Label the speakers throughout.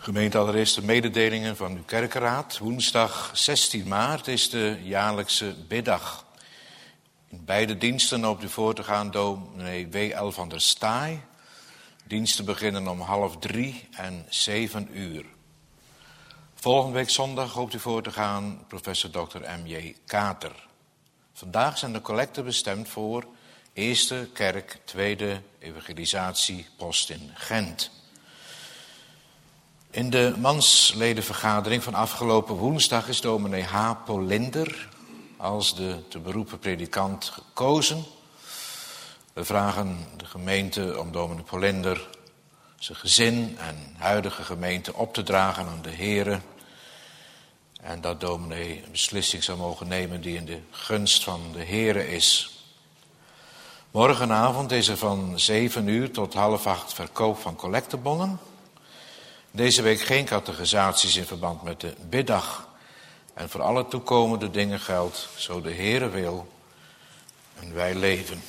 Speaker 1: Gemeente, allereerst de mededelingen van uw kerkenraad. Woensdag 16 maart is de jaarlijkse biddag. In beide diensten hoopt u voor te gaan dominee W.L. van der Staaij. Diensten beginnen om 14:30 en 7:00. Volgende week zondag hoopt u voor te gaan professor Dr. M.J. Kater. Vandaag zijn de collecten bestemd voor Eerste Kerk, Tweede Evangelisatiepost in Gent. In de mansledenvergadering van afgelopen woensdag is dominee H. Polinder als de te beroepen predikant gekozen. We vragen de gemeente om dominee Polinder, zijn gezin en huidige gemeente op te dragen aan de Here. En dat dominee een beslissing zou mogen nemen die in de gunst van de Here is. Morgenavond is er van 7:00 tot 7:30 verkoop van collectebonnen. Deze week geen catechisaties in verband met de biddag. En voor alle toekomende dingen geldt, zo de Heere wil en wij leven.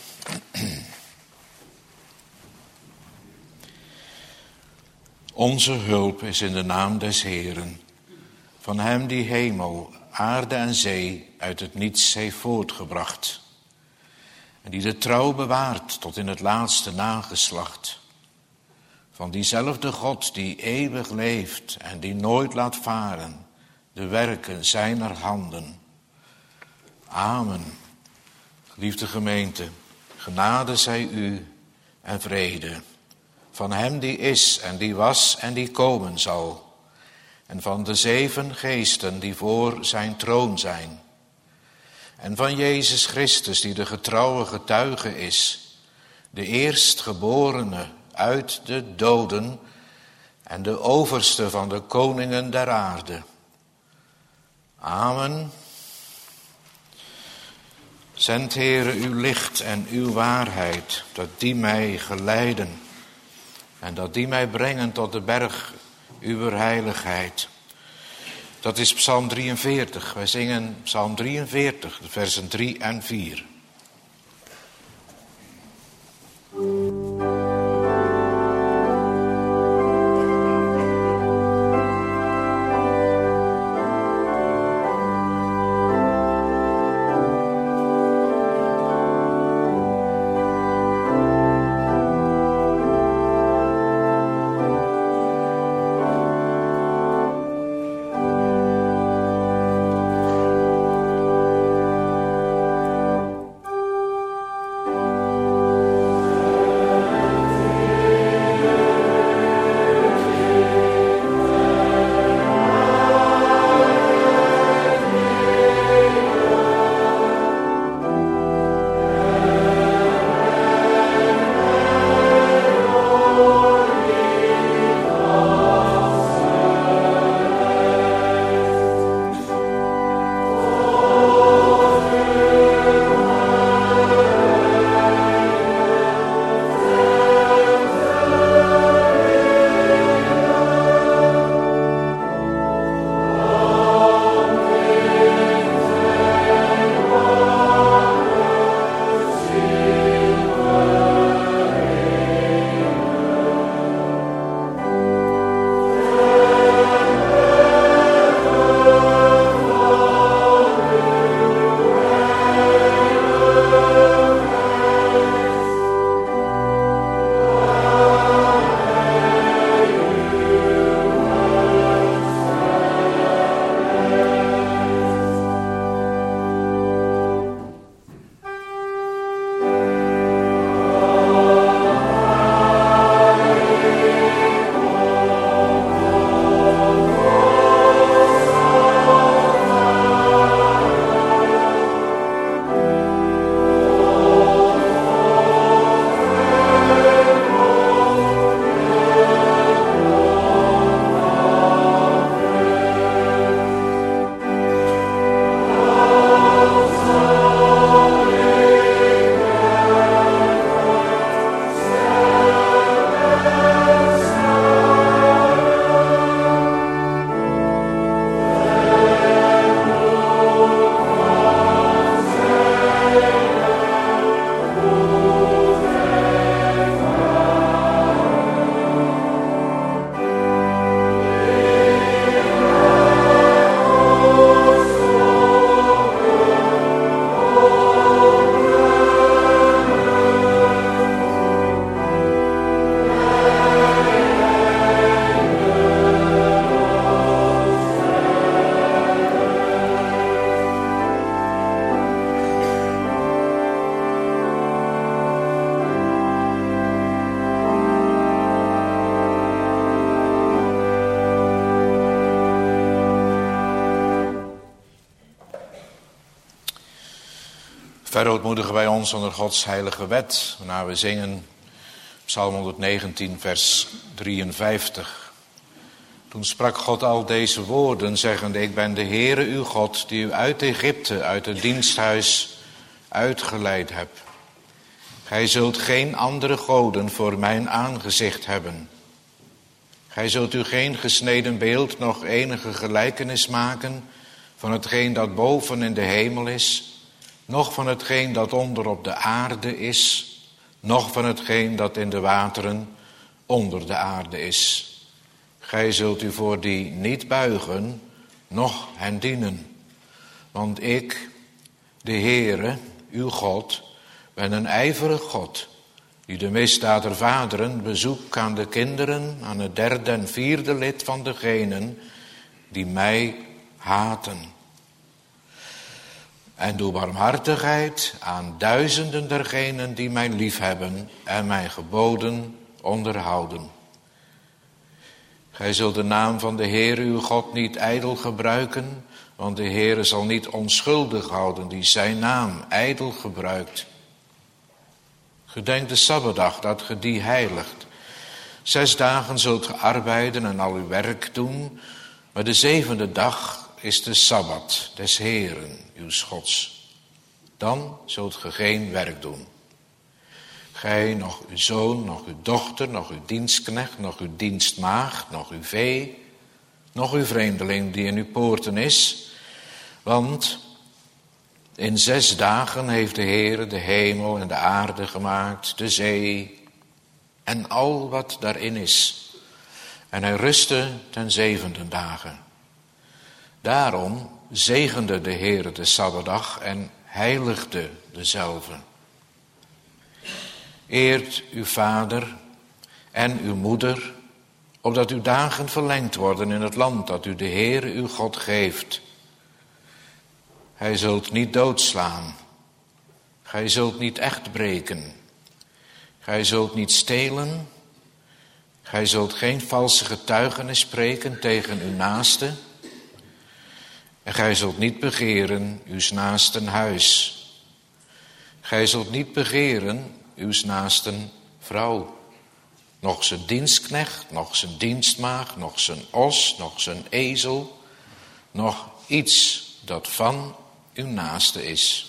Speaker 1: Onze hulp is in de naam des Heeren, van hem die hemel, aarde en zee uit het niets heeft voortgebracht. En die de trouw bewaart tot in het laatste nageslacht. Van diezelfde God die eeuwig leeft en die nooit laat varen de werken zijner handen. Amen. Geliefde gemeente, genade zij u en vrede. Van hem die is en die was en die komen zal. En van de 7 geesten die voor zijn troon zijn. En van Jezus Christus die de getrouwe getuige is. De eerstgeborene uit de doden en de overste van de koningen der aarde. Amen. Zend, Heere, uw licht en uw waarheid, dat die mij geleiden en dat die mij brengen tot de berg uw heiligheid. Dat is Psalm 43. Wij zingen Psalm 43, de versen 3 en 4. Verootmoedigen wij ons onder Gods heilige wet, waarna we zingen Psalm 119, vers 53. Toen sprak God al deze woorden, zeggende: Ik ben de Heere uw God, die u uit Egypte, uit het diensthuis, uitgeleid heb. Gij zult geen andere goden voor mijn aangezicht hebben. Gij zult u geen gesneden beeld, noch enige gelijkenis maken van hetgeen dat boven in de hemel is, noch van hetgeen dat onder op de aarde is, noch van hetgeen dat in de wateren onder de aarde is. Gij zult u voor die niet buigen, noch hen dienen. Want ik, de Heere, uw God, ben een ijverig God, die de misdaad der vaderen bezoekt aan de kinderen, aan het derde en vierde lid van degenen die mij haten. En doe barmhartigheid aan duizenden dergenen die mij liefhebben en mijn geboden onderhouden. Gij zult de naam van de Heere uw God niet ijdel gebruiken, want de Heere zal niet onschuldig houden die zijn naam ijdel gebruikt. Gedenk de Sabbatdag, dat ge die heiligt. 6 dagen zult ge arbeiden en al uw werk doen, maar de 7e dag is de Sabbat des Heeren, uw Gods. Dan zult ge geen werk doen. Gij, nog uw zoon, nog uw dochter, nog uw dienstknecht, nog uw dienstmaagd, nog uw vee, nog uw vreemdeling die in uw poorten is. Want in 6 dagen heeft de Heere de hemel en de aarde gemaakt, de zee en al wat daarin is. En hij rustte ten 7e dagen. Daarom zegende de Heere de Sabbatdag en heiligde dezelve. Eert uw vader en uw moeder, opdat uw dagen verlengd worden in het land dat u de Heere uw God geeft. Gij zult niet doodslaan. Gij zult niet echt breken. Gij zult niet stelen. Gij zult geen valse getuigenis spreken tegen uw naaste. En gij zult niet begeren uws naasten huis. Gij zult niet begeren uws naasten vrouw. Nog zijn dienstknecht, nog zijn dienstmaagd, nog zijn os, nog zijn ezel. Nog iets dat van uw naaste is.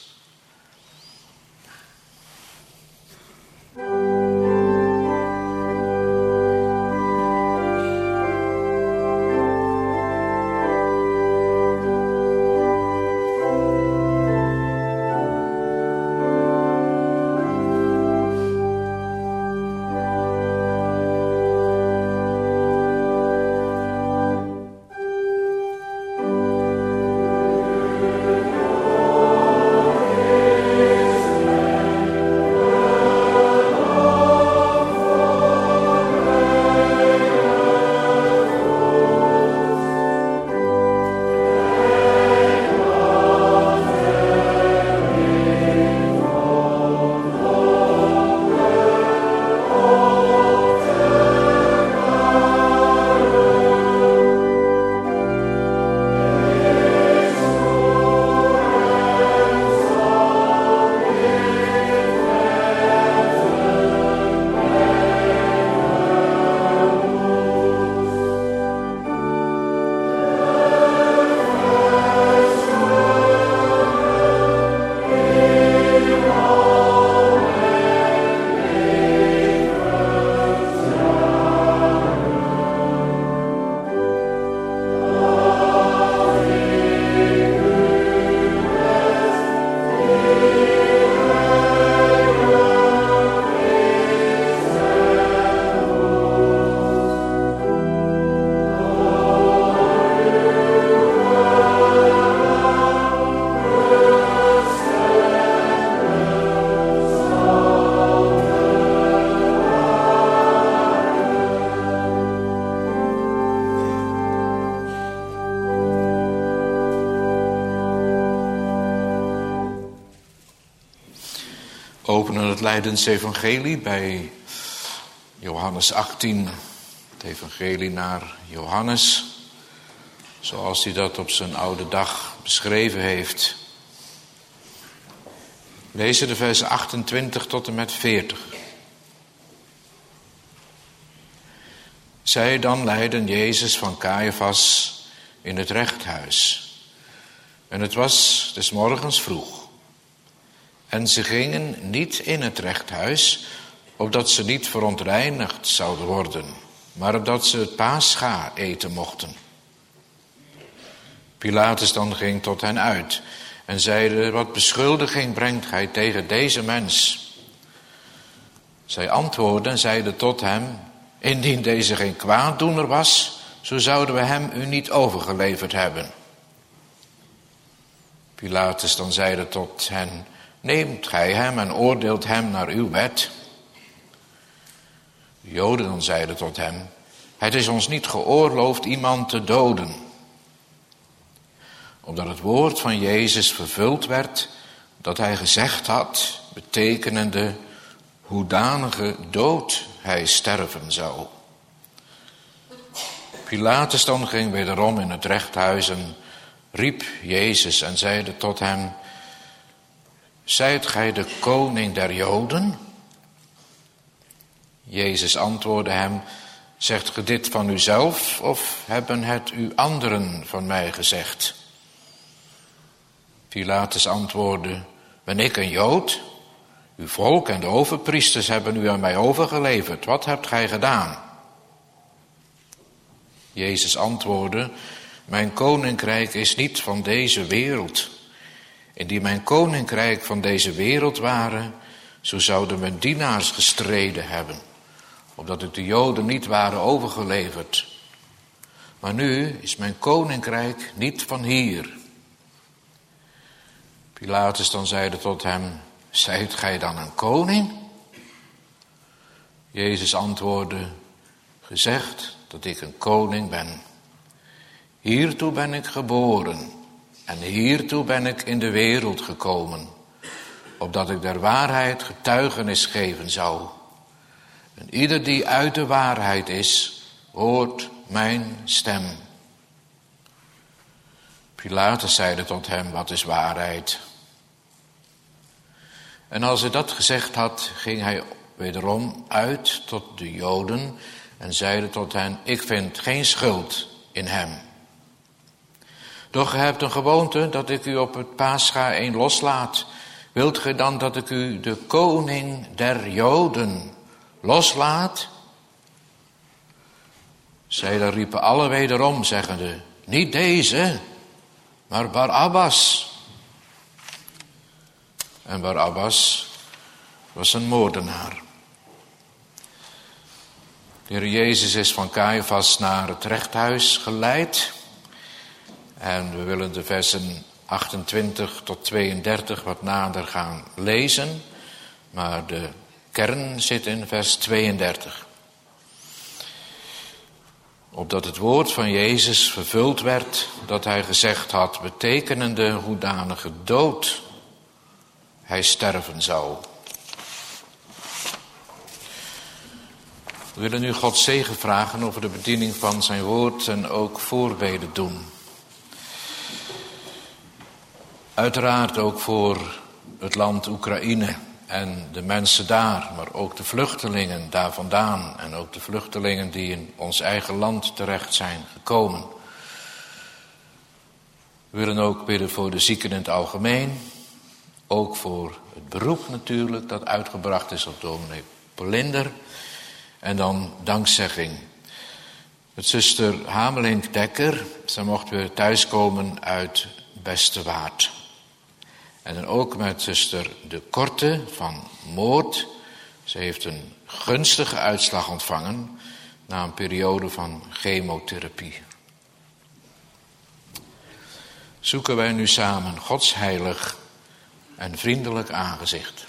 Speaker 1: Openen het Lijdensevangelie bij Johannes 18, het evangelie naar Johannes, zoals hij dat op zijn oude dag beschreven heeft. Lezen de versen 28 tot en met 40. Zij dan leidden Jezus van Caiaphas in het rechthuis. En het was des morgens vroeg. En ze gingen niet in het rechthuis, opdat ze niet verontreinigd zouden worden, maar opdat ze het Pascha eten mochten. Pilatus dan ging tot hen uit en zeide: wat beschuldiging brengt gij tegen deze mens? Zij antwoordden en zeiden tot hem: indien deze geen kwaaddoener was, zo zouden we hem u niet overgeleverd hebben. Pilatus dan zeide tot hen: neemt gij hem en oordeelt hem naar uw wet. De Joden dan zeiden tot hem: het is ons niet geoorloofd iemand te doden. Opdat het woord van Jezus vervuld werd, dat hij gezegd had, betekenende hoedanige dood hij sterven zou. Pilatus dan ging wederom in het rechthuis en riep Jezus en zeide tot hem: zijt gij de koning der Joden? Jezus antwoordde hem: zegt ge dit van uzelf of hebben het u anderen van mij gezegd? Pilatus antwoordde: ben ik een Jood? Uw volk en de overpriesters hebben u aan mij overgeleverd. Wat hebt gij gedaan? Jezus antwoordde: mijn koninkrijk is niet van deze wereld. Indien mijn koninkrijk van deze wereld ware, zo zouden mijn dienaars gestreden hebben, opdat het de Joden niet waren overgeleverd. Maar nu is mijn koninkrijk niet van hier. Pilatus dan zeide tot hem: zijt gij dan een koning? Jezus antwoordde: gezegd dat ik een koning ben. Hiertoe ben ik geboren en hiertoe ben ik in de wereld gekomen, opdat ik der waarheid getuigenis geven zou. En ieder die uit de waarheid is, hoort mijn stem. Pilatus zeide tot hem: wat is waarheid? En als hij dat gezegd had, ging hij wederom uit tot de Joden en zeide tot hen: ik vind geen schuld in hem. Doch ge hebt een gewoonte dat ik u op het Pascha een loslaat. Wilt ge dan dat ik u de koning der Joden loslaat? Zij dan riepen alle wederom, zeggende: niet deze, maar Barabbas. En Barabbas was een moordenaar. De Heer Jezus is van Caiaphas naar het rechthuis geleid. En we willen de versen 28 tot 32 wat nader gaan lezen. Maar de kern zit in vers 32. Opdat het woord van Jezus vervuld werd, dat hij gezegd had, betekenende hoedanige dood hij sterven zou. We willen nu God zegen vragen over de bediening van zijn woord en ook voorbeden doen. Uiteraard ook voor het land Oekraïne en de mensen daar, maar ook de vluchtelingen daar vandaan en ook de vluchtelingen die in ons eigen land terecht zijn gekomen. We willen ook bidden voor de zieken in het algemeen, ook voor het beroep natuurlijk dat uitgebracht is op dominee Polinder en dan dankzegging. Met zuster Hamelink-Dekker, zij mocht weer thuiskomen uit Bestewaard. En dan ook met zuster De Korte van Moord. Ze heeft een gunstige uitslag ontvangen na een periode van chemotherapie. Zoeken wij nu samen Gods heilig en vriendelijk aangezicht.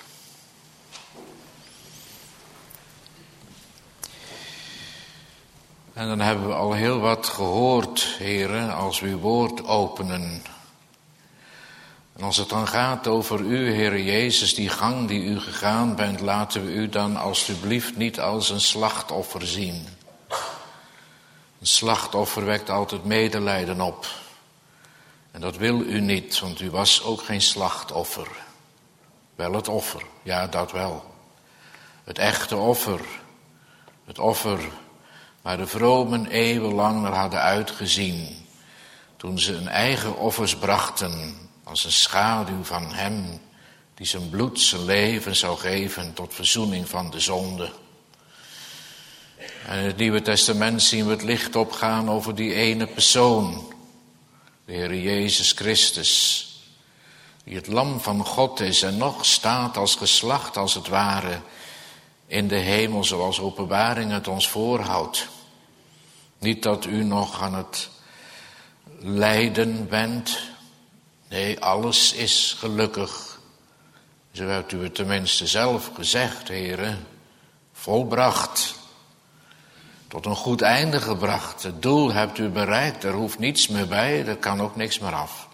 Speaker 1: En dan hebben we al heel wat gehoord, heren, als we uw woord openen. En als het dan gaat over u, Heere Jezus, die gang die u gegaan bent, laten we u dan alstublieft niet als een slachtoffer zien. Een slachtoffer wekt altijd medelijden op. En dat wil u niet, want u was ook geen slachtoffer. Wel het offer, ja dat wel. Het echte offer. Het offer waar de vromen eeuwenlang naar hadden uitgezien. Toen ze hun eigen offers brachten als een schaduw van hem die zijn bloed, zijn leven zou geven tot verzoening van de zonde. En in het Nieuwe Testament zien we het licht opgaan over die ene persoon. De Heer Jezus Christus. Die het lam van God is en nog staat als geslacht als het ware in de hemel zoals Openbaring het ons voorhoudt. Niet dat u nog aan het lijden bent. Nee, alles is gelukkig. Zo hebt u het tenminste zelf gezegd, Heere. Volbracht. Tot een goed einde gebracht. Het doel hebt u bereikt. Er hoeft niets meer bij. Er kan ook niks meer af.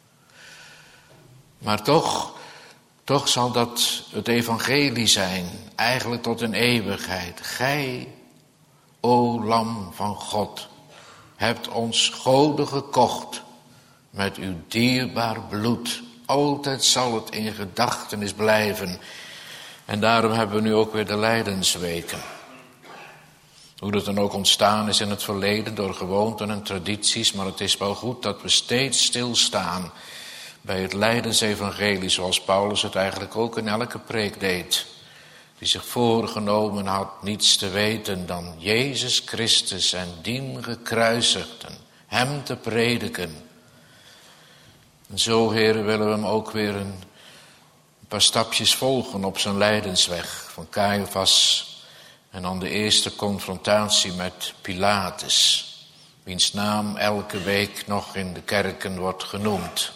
Speaker 1: Maar toch zal dat het evangelie zijn. Eigenlijk tot een eeuwigheid. Gij, o lam van God, hebt ons goden gekocht met uw dierbaar bloed. Altijd zal het in gedachtenis blijven. En daarom hebben we nu ook weer de lijdensweken. Hoe dat dan ook ontstaan is in het verleden door gewoonten en tradities. Maar het is wel goed dat we steeds stilstaan bij het lijdensevangelie. Zoals Paulus het eigenlijk ook in elke preek deed. Die zich voorgenomen had niets te weten dan Jezus Christus en dien gekruisigden. Hem te prediken. En zo, Heere, willen we hem ook weer een paar stapjes volgen op zijn lijdensweg. Van Caiaphas en dan de eerste confrontatie met Pilatus. Wiens naam elke week nog in de kerken wordt genoemd.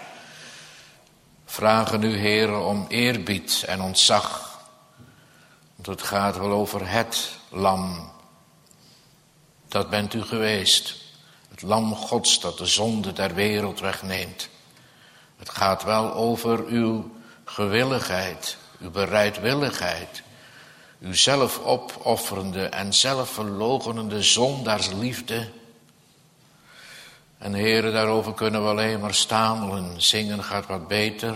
Speaker 1: Vragen u, Heere, om eerbied en ontzag. Want het gaat wel over het lam. Dat bent u geweest. Het lam Gods dat de zonde der wereld wegneemt. Het gaat wel over uw gewilligheid, uw bereidwilligheid. Uw zelf opofferende en zelfverloochenende zondaarsliefde. En Heere, daarover kunnen we alleen maar stamelen. Zingen gaat wat beter.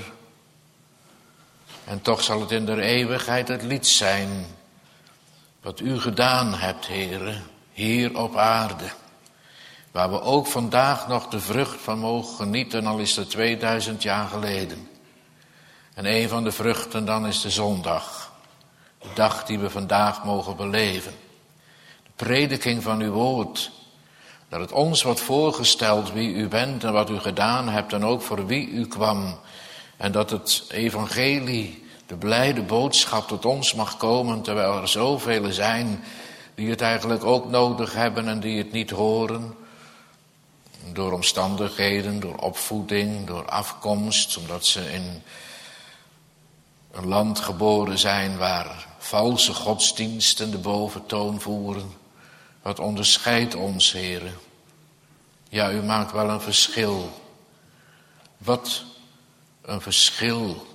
Speaker 1: En toch zal het in der eeuwigheid het lied zijn wat u gedaan hebt, Heere, hier op aarde. Waar we ook vandaag nog de vrucht van mogen genieten, al is het 2000 jaar geleden. En een van de vruchten dan is de zondag. De dag die we vandaag mogen beleven. De prediking van uw woord. Dat het ons wordt voorgesteld wie u bent en wat u gedaan hebt en ook voor wie u kwam. En dat het evangelie, de blijde boodschap tot ons mag komen, terwijl er zoveel zijn die het eigenlijk ook nodig hebben en die het niet horen. Door omstandigheden, door opvoeding, door afkomst, omdat ze in een land geboren zijn waar valse godsdiensten de boventoon voeren. Wat onderscheidt ons, Heere? Ja, u maakt wel een verschil. Wat een verschil.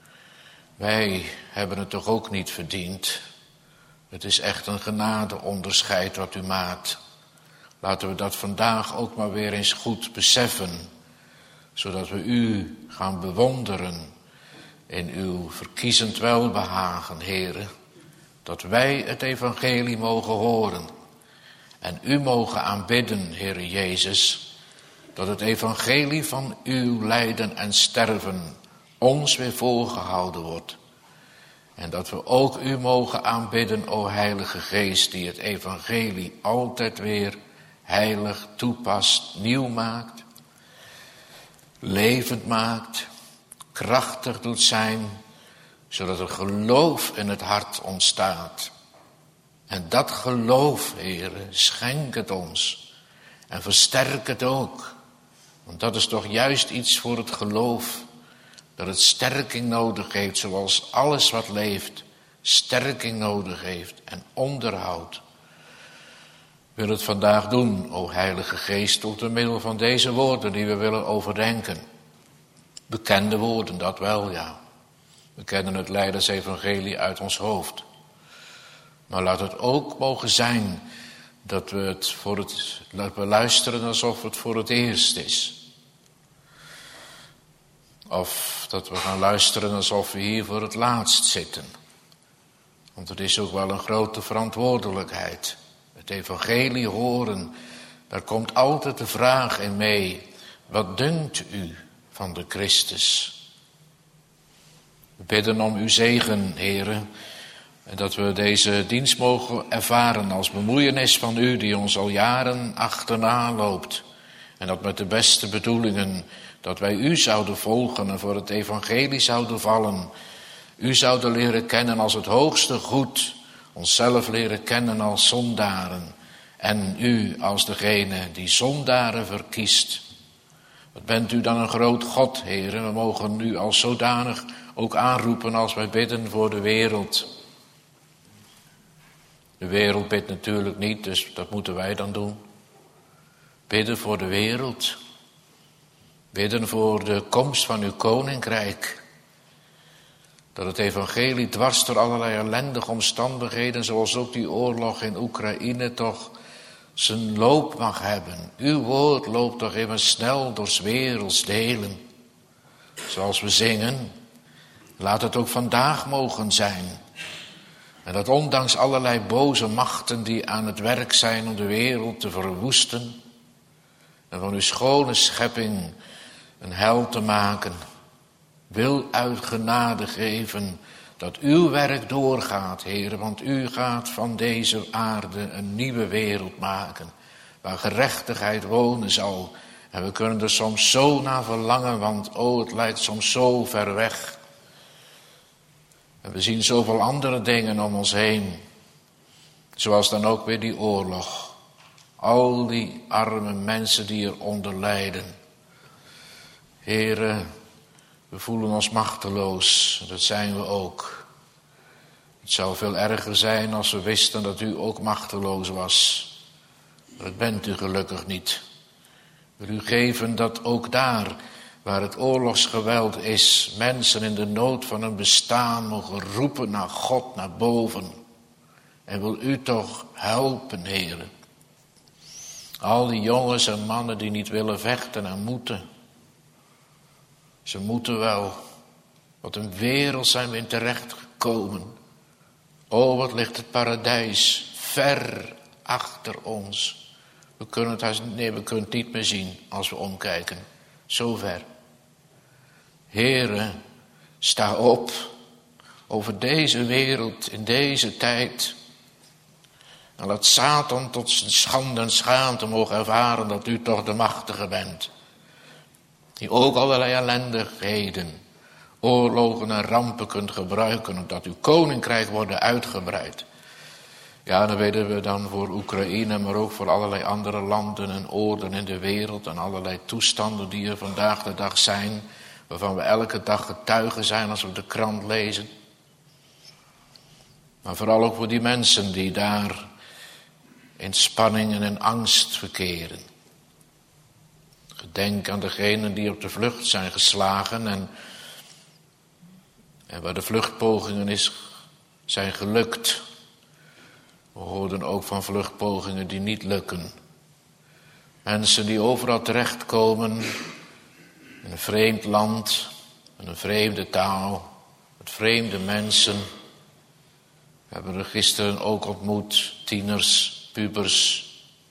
Speaker 1: Wij hebben het toch ook niet verdiend. Het is echt een genadeonderscheid wat u maakt. Laten we dat vandaag ook maar weer eens goed beseffen. Zodat we u gaan bewonderen in uw verkiezend welbehagen, Heere. Dat wij het evangelie mogen horen. En u mogen aanbidden, Heere Jezus. Dat het evangelie van uw lijden en sterven ons weer voorgehouden wordt. En dat we ook u mogen aanbidden, o Heilige Geest, die het evangelie altijd weer heilig toepast, nieuw maakt, levend maakt, krachtig doet zijn, zodat er geloof in het hart ontstaat. En dat geloof, Heere, schenk het ons en versterk het ook. Want dat is toch juist iets voor het geloof, dat het sterking nodig heeft, zoals alles wat leeft, sterking nodig heeft en onderhoud. Wil het vandaag doen, o Heilige Geest, door middel van deze woorden die we willen overdenken. Bekende woorden, dat wel, ja. We kennen het Lijdensevangelie uit ons hoofd. Maar laat het ook mogen zijn dat we luisteren alsof het voor het eerst is. Of dat we gaan luisteren alsof we hier voor het laatst zitten. Want het is ook wel een grote verantwoordelijkheid. Het evangelie horen, daar komt altijd de vraag in mee. Wat dunkt u van de Christus? We bidden om uw zegen, heren. En dat we deze dienst mogen ervaren als bemoeienis van u die ons al jaren achterna loopt. En dat met de beste bedoelingen, dat wij u zouden volgen en voor het evangelie zouden vallen. U zouden leren kennen als het hoogste goed, onszelf leren kennen als zondaren. En u als degene die zondaren verkiest. Wat bent u dan een groot God, Heer. En we mogen u als zodanig ook aanroepen als wij bidden voor de wereld. De wereld bidt natuurlijk niet, dus dat moeten wij dan doen. Bidden voor de wereld. Bidden voor de komst van uw koninkrijk. Dat het evangelie dwars door allerlei ellendige omstandigheden, zoals ook die oorlog in Oekraïne, toch zijn loop mag hebben. Uw woord loopt toch even snel door 's werelds delen. Zoals we zingen. Laat het ook vandaag mogen zijn. En dat ondanks allerlei boze machten die aan het werk zijn om de wereld te verwoesten. En van uw schone schepping een hel te maken. Wil uit genade geven dat uw werk doorgaat, Heer. Want u gaat van deze aarde een nieuwe wereld maken. Waar gerechtigheid wonen zal. En we kunnen er soms zo naar verlangen, want het lijkt soms zo ver weg. En we zien zoveel andere dingen om ons heen. Zoals dan ook weer die oorlog. Al die arme mensen die eronder lijden. Heere, we voelen ons machteloos. Dat zijn we ook. Het zou veel erger zijn als we wisten dat u ook machteloos was. Maar dat bent u gelukkig niet. Wil u geven dat ook daar, waar het oorlogsgeweld is, mensen in de nood van hun bestaan mogen roepen naar God, naar boven. En wil u toch helpen, Heere. Al die jongens en mannen die niet willen vechten en moeten. Ze moeten wel. Wat een wereld zijn we in terecht gekomen. O, wat ligt het paradijs ver achter ons. We kunnen het niet meer zien als we omkijken. Zo ver. Heere, sta op over deze wereld in deze tijd. En laat Satan tot zijn schande en schaamte mogen ervaren dat u toch de machtige bent. Die ook allerlei ellendigheden, oorlogen en rampen kunt gebruiken, omdat uw koninkrijk wordt uitgebreid. Ja, dan weten we dan voor Oekraïne, maar ook voor allerlei andere landen en oorden in de wereld en allerlei toestanden die er vandaag de dag zijn, waarvan we elke dag getuigen zijn als we de krant lezen. Maar vooral ook voor die mensen die daar in spanning en in angst verkeren. Gedenk aan degenen die op de vlucht zijn geslagen en waar de vluchtpogingen zijn gelukt. We hoorden ook van vluchtpogingen die niet lukken. Mensen die overal terechtkomen in een vreemd land, in een vreemde taal, met vreemde mensen. We hebben er gisteren ook ontmoet, tieners, pubers.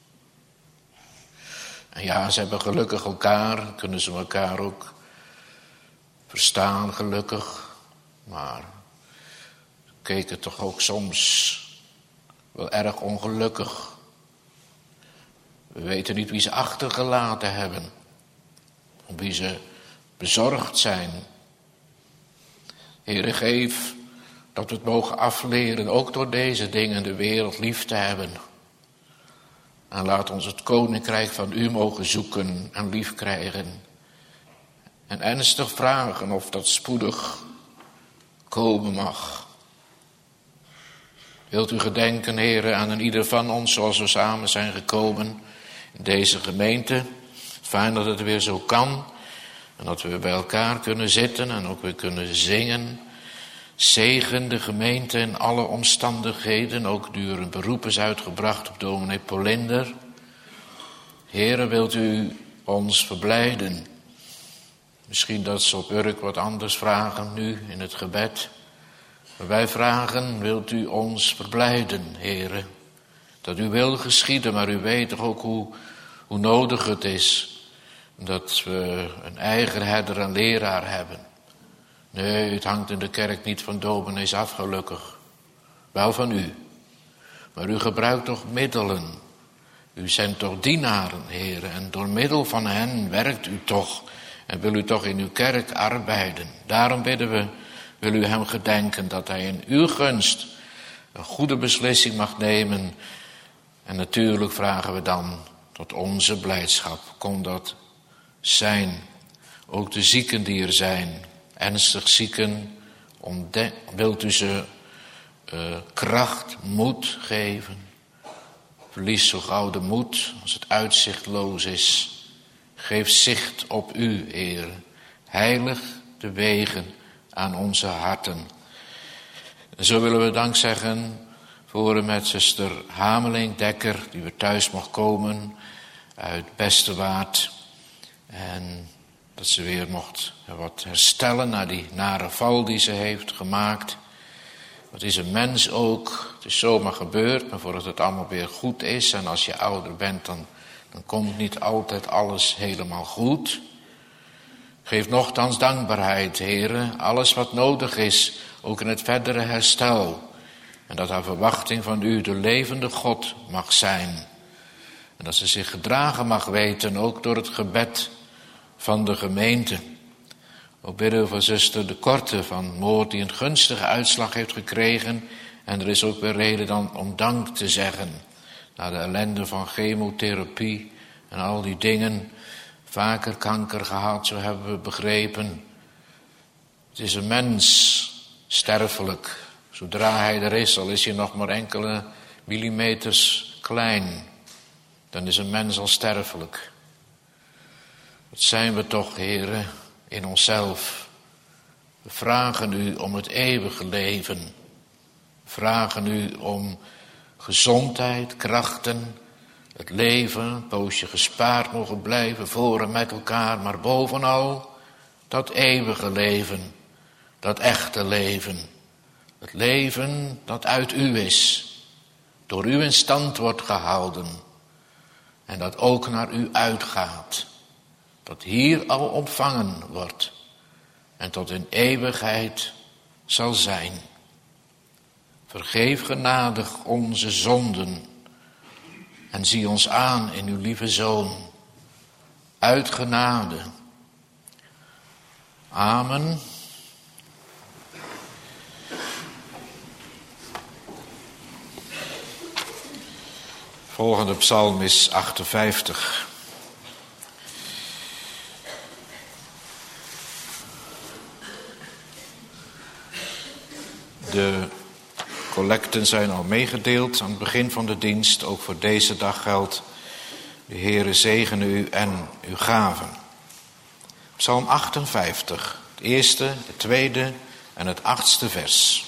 Speaker 1: En ja, ze hebben gelukkig elkaar, kunnen ze elkaar ook verstaan, gelukkig. Maar ze keken toch ook soms wel erg ongelukkig. We weten niet wie ze achtergelaten hebben. Om wie ze bezorgd zijn. Heere, geef dat we het mogen afleren, ook door deze dingen, de wereld lief te hebben. En laat ons het koninkrijk van u mogen zoeken en lief krijgen. En ernstig vragen of dat spoedig komen mag. Wilt u gedenken, Heere, aan een ieder van ons zoals we samen zijn gekomen in deze gemeente. Fijn dat het weer zo kan. En dat we weer bij elkaar kunnen zitten en ook weer kunnen zingen. Zegen de gemeente in alle omstandigheden. Ook nu er een beroep is uitgebracht op dominee Polinder. Heere, wilt u ons verblijden Misschien dat ze op Urk wat anders vragen nu in het gebed. Maar wij vragen, wilt u ons verblijden, Heere? Dat uw wil geschieden, maar u weet toch ook hoe nodig het is dat we een eigen herder en leraar hebben. Nee, het hangt in de kerk niet van dominees af, gelukkig. Wel van u. Maar u gebruikt toch middelen. U zendt toch dienaren, Heere, en door middel van hen werkt u toch. En wil u toch in uw kerk arbeiden. Daarom bidden we, wil u hem gedenken dat hij in uw gunst een goede beslissing mag nemen. En natuurlijk vragen we dan tot onze blijdschap. Kon dat zijn. Ook de zieken die er zijn, ernstig zieken, wilt u ze kracht, moed geven. Verlies zo gauw de moed als het uitzichtloos is. Geef zicht op u, Heere. Heilig de wegen aan onze harten. En zo willen we dank zeggen voor met zuster Hameling-Dekker, die weer thuis mocht komen uit Bestewaard. En dat ze weer mocht wat herstellen na die nare val die ze heeft gemaakt. Wat is een mens ook. Het is zomaar gebeurd, maar voordat het allemaal weer goed is. En als je ouder bent, dan komt niet altijd alles helemaal goed. Geef nochtans dankbaarheid, Heere. Alles wat nodig is, ook in het verdere herstel. En dat haar verwachting van u de levende God mag zijn. En dat ze zich gedragen mag weten, ook door het gebed van de gemeente. Ook bidden we voor zuster De Korte van Moord, die een gunstige uitslag heeft gekregen. En er is ook weer reden dan om dank te zeggen. Na de ellende van chemotherapie en al die dingen. Vaker kanker gehad, zo hebben we begrepen. Het is een mens, sterfelijk. Zodra hij er is, al is hij nog maar enkele millimeters klein. Dan is een mens al sterfelijk. Wat zijn we toch, Heere, in onszelf. We vragen u om het eeuwige leven. We vragen u om gezondheid, krachten, het leven, een poosje gespaard mogen blijven voor en met elkaar. Maar bovenal dat eeuwige leven, dat echte leven. Het leven dat uit u is, door u in stand wordt gehouden. En dat ook naar u uitgaat. Dat hier al ontvangen wordt. En tot in eeuwigheid zal zijn. Vergeef genadig onze zonden. En zie ons aan in uw lieve Zoon. Uit genade. Amen. Volgende psalm is 58. De collecten zijn al meegedeeld aan het begin van de dienst. Ook voor deze dag geldt: de Heere zegene u en uw gaven. Psalm 58, het eerste, het tweede en het 8e vers.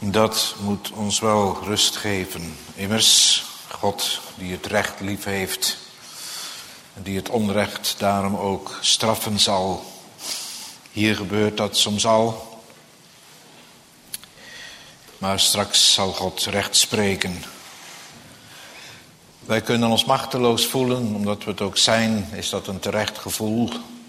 Speaker 1: Dat moet ons wel rust geven. Immers, God die het recht lief heeft en die het onrecht daarom ook straffen zal. Hier gebeurt dat soms al. Maar straks zal God recht spreken. Wij kunnen ons machteloos voelen, omdat we het ook zijn, is dat een terecht gevoel.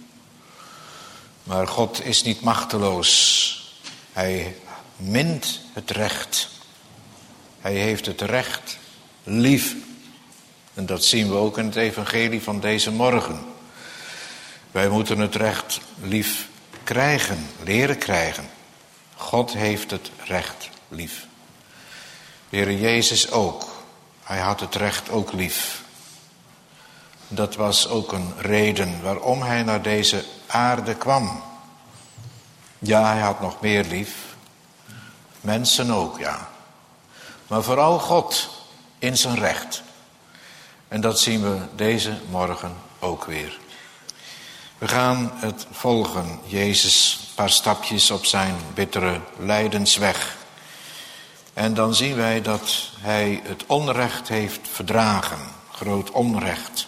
Speaker 1: Maar God is niet machteloos. Hij mint het recht. Hij heeft het recht lief. En dat zien we ook in het evangelie van deze morgen. Wij moeten het recht lief krijgen, leren krijgen. God heeft het recht lief. De Heer Jezus ook. Hij had het recht ook lief. Dat was ook een reden waarom hij naar deze aarde kwam. Ja, hij had nog meer lief. Mensen ook, ja. Maar vooral God in zijn recht. En dat zien we deze morgen ook weer. We gaan het volgen. Jezus een paar stapjes op zijn bittere lijdensweg. En dan zien wij dat hij het onrecht heeft verdragen. Groot onrecht.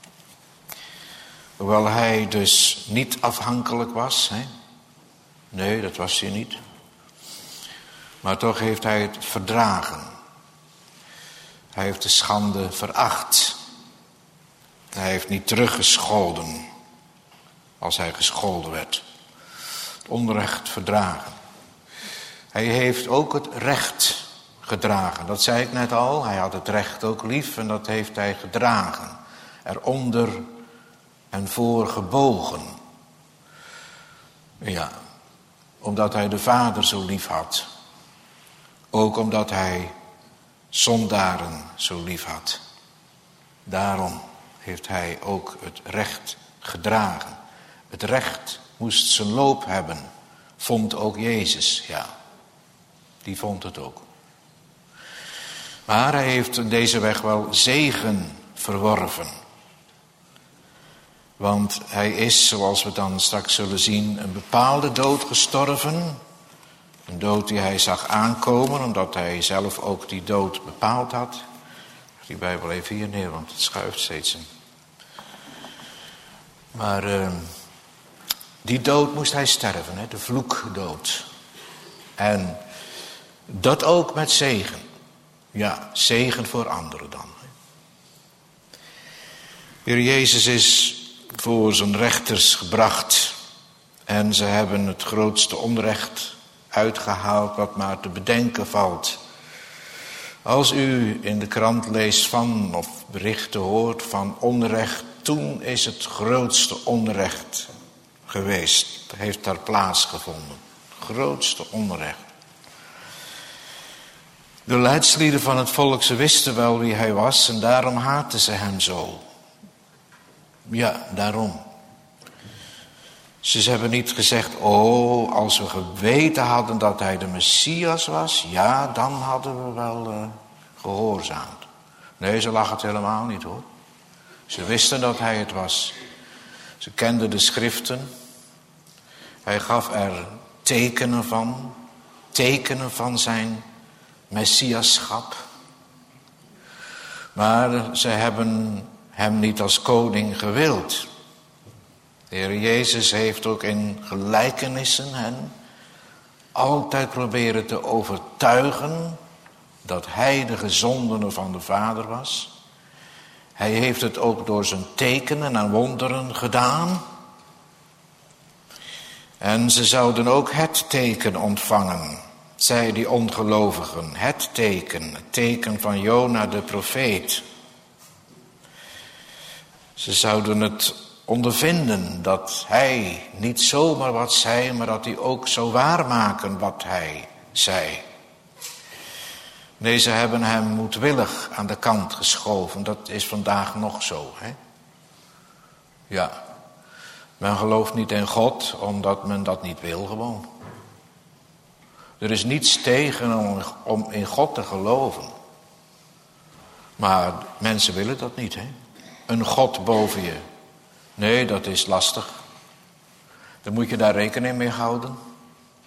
Speaker 1: Hoewel hij dus niet afhankelijk was. Hè? Nee, dat was hij niet. Maar toch heeft hij het verdragen. Hij heeft de schande veracht. Hij heeft niet teruggescholden als hij gescholden werd. Het onrecht verdragen. Hij heeft ook het recht gedragen. Dat zei ik net al. Hij had het recht ook lief en dat heeft hij gedragen. Eronder en voor gebogen. Ja, omdat hij de Vader zo lief had. Ook omdat hij zondaren zo lief had. Daarom heeft hij ook het recht gedragen. Het recht moest zijn loop hebben. Vond ook Jezus, ja. Die vond het ook. Maar hij heeft in deze weg wel zegen verworven. Want hij is, zoals we dan straks zullen zien, een bepaalde dood gestorven. Een dood die hij zag aankomen, omdat hij zelf ook die dood bepaald had. Die Bijbel even hier neer, want het schuift steeds. Maar die dood moest hij sterven, hè? De vloekdood. En dat ook met zegen. Ja, zegen voor anderen dan. Heer Jezus is voor zijn rechters gebracht. En ze hebben het grootste onrecht uitgehaald wat maar te bedenken valt. Als u in de krant leest van of berichten hoort van onrecht, toen is het grootste onrecht geweest. Het heeft daar plaatsgevonden. Grootste onrecht. De leidslieden van het volk, ze wisten wel wie hij was en daarom haatten ze hem zo. Ja, daarom. Ze hebben niet gezegd, oh, als we geweten hadden dat hij de Messias was, ja, dan hadden we wel gehoorzaamd. Nee, ze lag het helemaal niet hoor. Ze wisten dat hij het was. Ze kenden de schriften. Hij gaf er tekenen van zijn Messiaschap. Maar ze hebben hem niet als koning gewild. De Heer Jezus heeft ook in gelijkenissen hen altijd proberen te overtuigen dat hij de gezondene van de Vader was. Hij heeft het ook door zijn tekenen en wonderen gedaan. En ze zouden ook het teken ontvangen, zij die ongelovigen. Het teken van Jona de profeet. Ze zouden het ondervinden dat hij niet zomaar wat zei, maar dat hij ook zou waarmaken wat hij zei. Nee, ze hebben hem moedwillig aan de kant geschoven. Dat is vandaag nog zo, hè? Ja, men gelooft niet in God omdat men dat niet wil gewoon. Er is niets tegen om in God te geloven. Maar mensen willen dat niet, hè? Een God boven je. Nee, dat is lastig. Dan moet je daar rekening mee houden.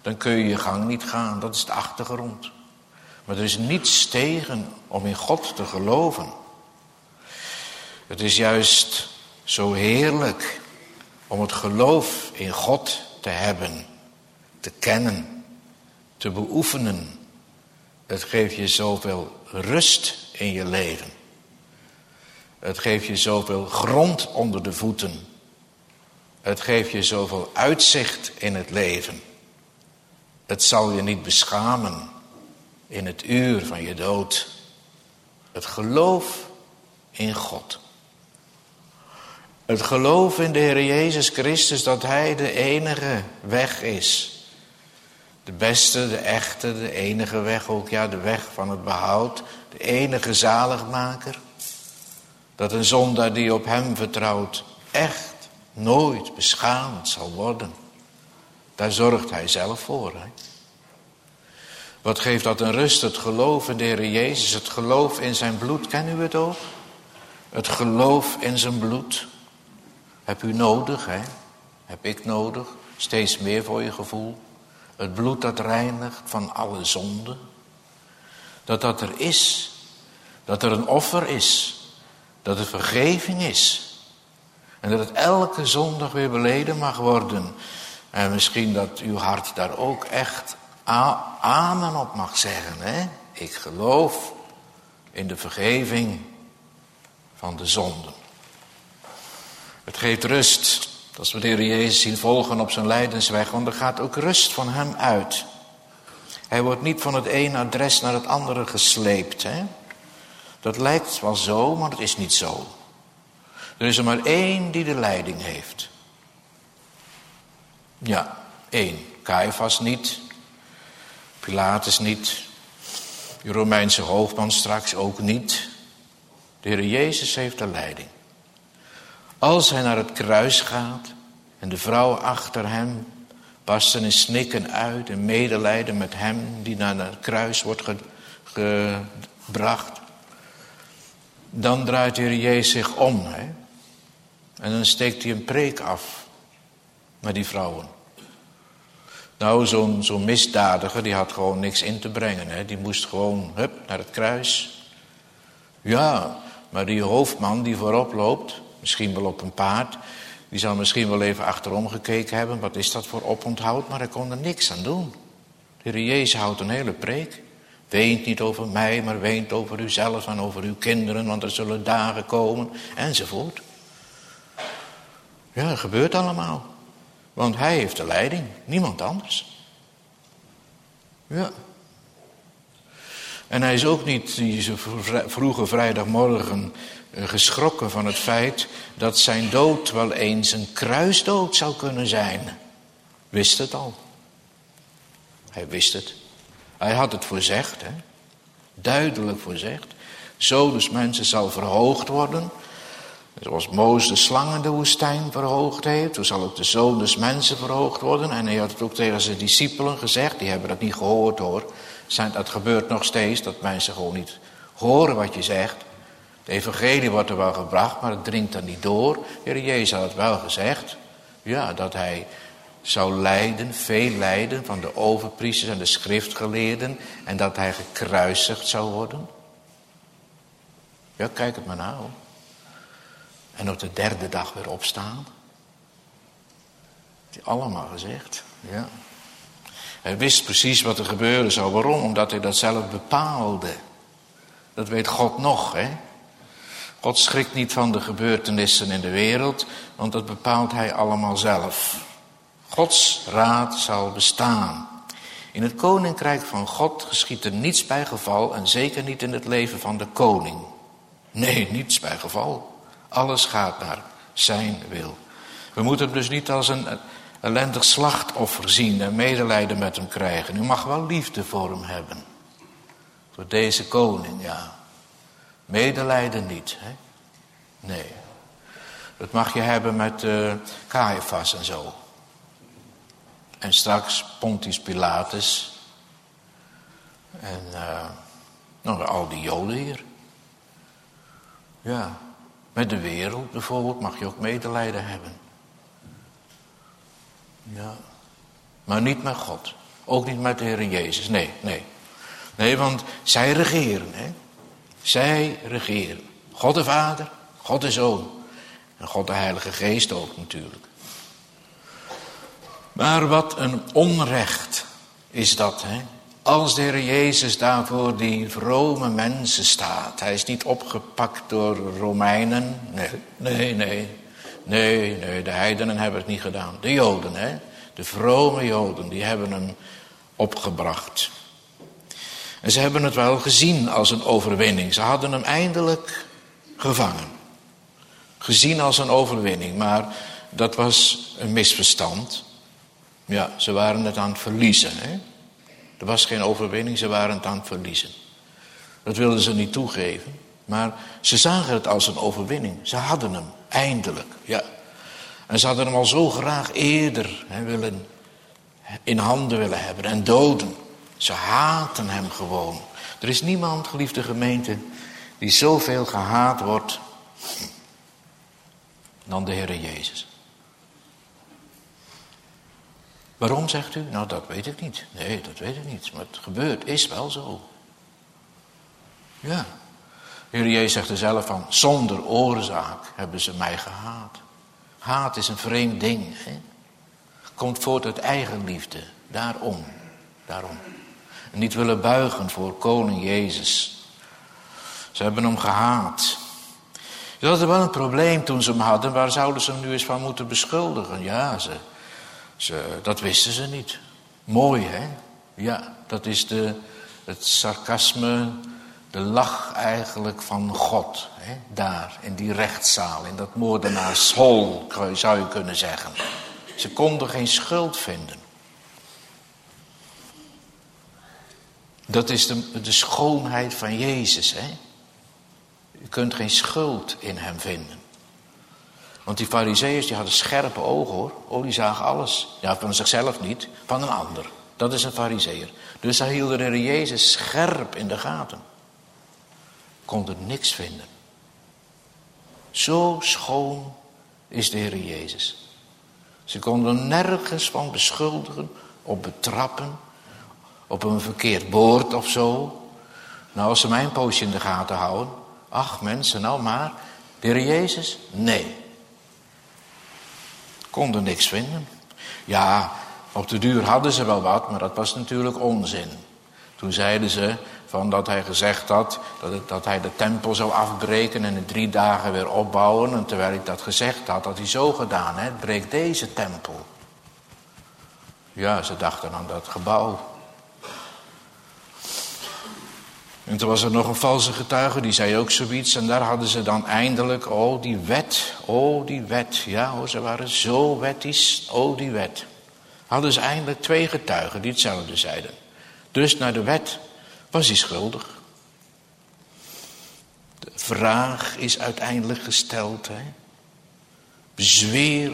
Speaker 1: dan kun je je gang niet gaan. Dat is de achtergrond. Maar er is niets tegen om in God te geloven. Het is juist zo heerlijk om het geloof in God te hebben, te kennen, te beoefenen. Het geeft je zoveel rust in je leven. Het geeft je zoveel grond onder de voeten. Het geeft je zoveel uitzicht in het leven. Het zal je niet beschamen in het uur van je dood. Het geloof in God. Het geloof in de Heer Jezus Christus dat Hij de enige weg is. De beste, de echte, de enige weg ook. Ja, de weg van het behoud. De enige zaligmaker. Dat een zondaar die op Hem vertrouwt echt nooit beschaamd zal worden. Daar zorgt Hij zelf voor. Hè? Wat geeft dat een rust? Het geloof in de Heer Jezus. Het geloof in zijn bloed. Ken u het ook? Het geloof in zijn bloed. Heb u nodig, hè? Heb ik nodig. Steeds meer voor je gevoel. Het bloed dat reinigt van alle zonde. Dat er is. Dat er een offer is. Dat er vergeving is. En dat het elke zondag weer beleden mag worden. En misschien dat uw hart daar ook echt amen op mag zeggen. Hè? Ik geloof in de vergeving van de zonden. Het geeft rust. Als we de Heer Jezus zien volgen op zijn lijdensweg. Want er gaat ook rust van hem uit. Hij wordt niet van het ene adres naar het andere gesleept. Hè? Dat lijkt wel zo, maar het is niet zo. Er is er maar één die de leiding heeft. Ja, één. Caiaphas niet. Pilatus niet. De Romeinse hoofdman straks ook niet. De Heer Jezus heeft de leiding. Als hij naar het kruis gaat en de vrouwen achter hem barsten in snikken uit en medelijden met hem die naar het kruis wordt gebracht. Dan draait de Heer Jezus zich om. Hè? En dan steekt hij een preek af naar die vrouwen. Nou, zo'n misdadiger, die had gewoon niks in te brengen. Hè? Die moest gewoon, naar het kruis. Ja, maar die hoofdman die voorop loopt, misschien wel op een paard, die zal misschien wel even achterom gekeken hebben. Wat is dat voor oponthoud? Maar hij kon er niks aan doen. De Heer Jezus houdt een hele preek. Weent niet over mij, maar weent over uzelf en over uw kinderen, want er zullen dagen komen, enzovoort. Ja, dat gebeurt allemaal. Want hij heeft de leiding, niemand anders. Ja. En hij is ook niet die vroege vrijdagmorgen geschrokken van het feit dat zijn dood wel eens een kruisdood zou kunnen zijn. Wist het al. Hij wist het. Hij had het voorzegd, hè? Duidelijk voorzegd. Zo dus mensen zal verhoogd worden. Zoals Mozes de slang in de woestijn verhoogd heeft, zo zal ook de zoon des mensen verhoogd worden. En hij had het ook tegen zijn discipelen gezegd, die hebben dat niet gehoord hoor. Dat gebeurt nog steeds, dat mensen gewoon niet horen wat je zegt. De evangelie wordt er wel gebracht, maar het dringt er niet door. De Heer Jezus had het wel gezegd, ja, dat hij zou lijden, veel lijden van de overpriesters en de schriftgeleerden. En dat hij gekruisigd zou worden. Ja, kijk het maar nou. En op de derde dag weer opstaan. Dat hij allemaal gezegd. Ja. Hij wist precies wat er gebeuren zou. Waarom? Omdat hij dat zelf bepaalde. Dat weet God nog, hè. God schrikt niet van de gebeurtenissen in de wereld, want dat bepaalt hij allemaal zelf. Gods raad zal bestaan. In het koninkrijk van God geschiedt er niets bij geval en zeker niet in het leven van de koning. Nee, niets bij geval. Alles gaat naar zijn wil. We moeten hem dus niet als een ellendig slachtoffer zien en medelijden met hem krijgen. U mag wel liefde voor hem hebben. Voor deze koning, ja. Medelijden niet, hè? Nee. Dat mag je hebben met Caiaphas en zo. En straks Pontius Pilatus. En al die Joden hier. Ja. Met de wereld bijvoorbeeld mag je ook medelijden hebben. Ja. Maar niet met God. Ook niet met de Heer Jezus. Nee, want zij regeren. Hè? Zij regeren. God de Vader, God de Zoon. En God de Heilige Geest ook natuurlijk. Maar wat een onrecht is dat, hè? Als de Heer Jezus daar voor die vrome mensen staat. Hij is niet opgepakt door Romeinen. Nee, de heidenen hebben het niet gedaan. De Joden, hè? De vrome Joden, die hebben hem opgebracht. En ze hebben het wel gezien als een overwinning. Ze hadden hem eindelijk gevangen. Gezien als een overwinning, maar dat was een misverstand. Ja, ze waren het aan het verliezen, hè? Er was geen overwinning, ze waren het aan het verliezen. Dat wilden ze niet toegeven. Maar ze zagen het als een overwinning. Ze hadden hem, eindelijk. Ja. En ze hadden hem al zo graag eerder in handen willen hebben en doden. Ze haten hem gewoon. Er is niemand, geliefde gemeente, die zoveel gehaat wordt dan de Heer Jezus. Waarom, zegt u? Nou, dat weet ik niet. Nee, dat weet ik niet. Maar het gebeurt, is wel zo. Ja. De Heer Jezus zegt er zelf van, zonder oorzaak hebben ze mij gehaat. Haat is een vreemd ding. Hè? Komt voort uit eigenliefde. Daarom. En niet willen buigen voor koning Jezus. Ze hebben hem gehaat. Ze hadden wel een probleem toen ze hem hadden. Waar zouden ze hem nu eens van moeten beschuldigen? Ja, dat wisten ze niet. Mooi, hè? Ja, dat is het sarcasme, de lach eigenlijk van God. Hè? Daar, in die rechtszaal, in dat moordenaarshol, zou je kunnen zeggen. Ze konden geen schuld vinden. Dat is de schoonheid van Jezus, hè? Je kunt geen schuld in hem vinden. Want die farizeeërs, die hadden scherpe ogen, hoor. Oh, die zagen alles. Ja, van zichzelf niet, van een ander. Dat is een farizeeër. Dus hij hield de Heer Jezus scherp in de gaten. Konden niks vinden. Zo schoon is de Heer Jezus. Ze konden hem nergens van beschuldigen, op betrappen, op een verkeerd woord of zo. Nou, als ze mijn poosje in de gaten houden. Ach mensen, nou maar. De Heer Jezus? Nee. Konden niks vinden. Ja, op de duur hadden ze wel wat, maar dat was natuurlijk onzin. Toen zeiden ze van dat hij gezegd had dat hij de tempel zou afbreken en in 3 dagen weer opbouwen. En terwijl hij dat gezegd had, had hij zo gedaan, hè, breek deze tempel. Ja, ze dachten aan dat gebouw. En toen was er nog een valse getuige, die zei ook zoiets. En daar hadden ze dan eindelijk, oh die wet. Ja hoor, ze waren zo wettisch, oh die wet. Hadden ze eindelijk 2 getuigen die hetzelfde zeiden. Dus naar de wet was hij schuldig. De vraag is uiteindelijk gesteld, hè. Bezweer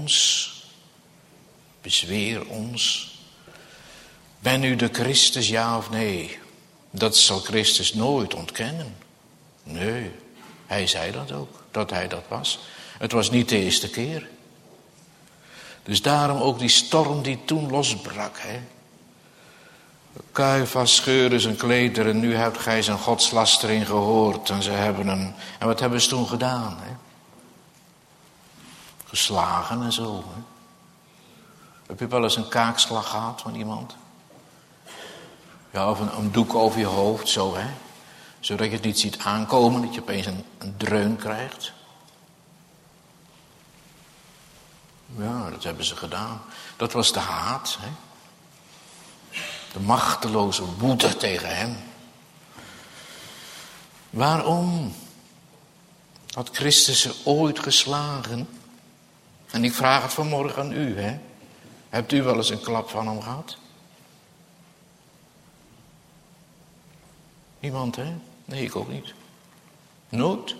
Speaker 1: ons. Ben u de Christus, ja of nee? Dat zal Christus nooit ontkennen. Nee, hij zei dat ook, dat hij dat was. Het was niet de eerste keer. Dus daarom ook die storm die toen losbrak. Hè? Caiaphas scheurde zijn klederen, nu hebt gij zijn godslastering gehoord. En ze hebben hem, en wat hebben ze toen gedaan? Hè? Geslagen en zo. Hè? Heb je wel eens een kaakslag gehad van iemand? Ja, of een doek over je hoofd, zo hè. Zodat je het niet ziet aankomen, dat je opeens een dreun krijgt. Ja, dat hebben ze gedaan. Dat was de haat, hè. De machteloze woede tegen hem. Waarom had Christus ze ooit geslagen? En ik vraag het vanmorgen aan u, hè. Hebt u wel eens een klap van hem gehad? Niemand, hè? Nee, ik ook niet. Nooit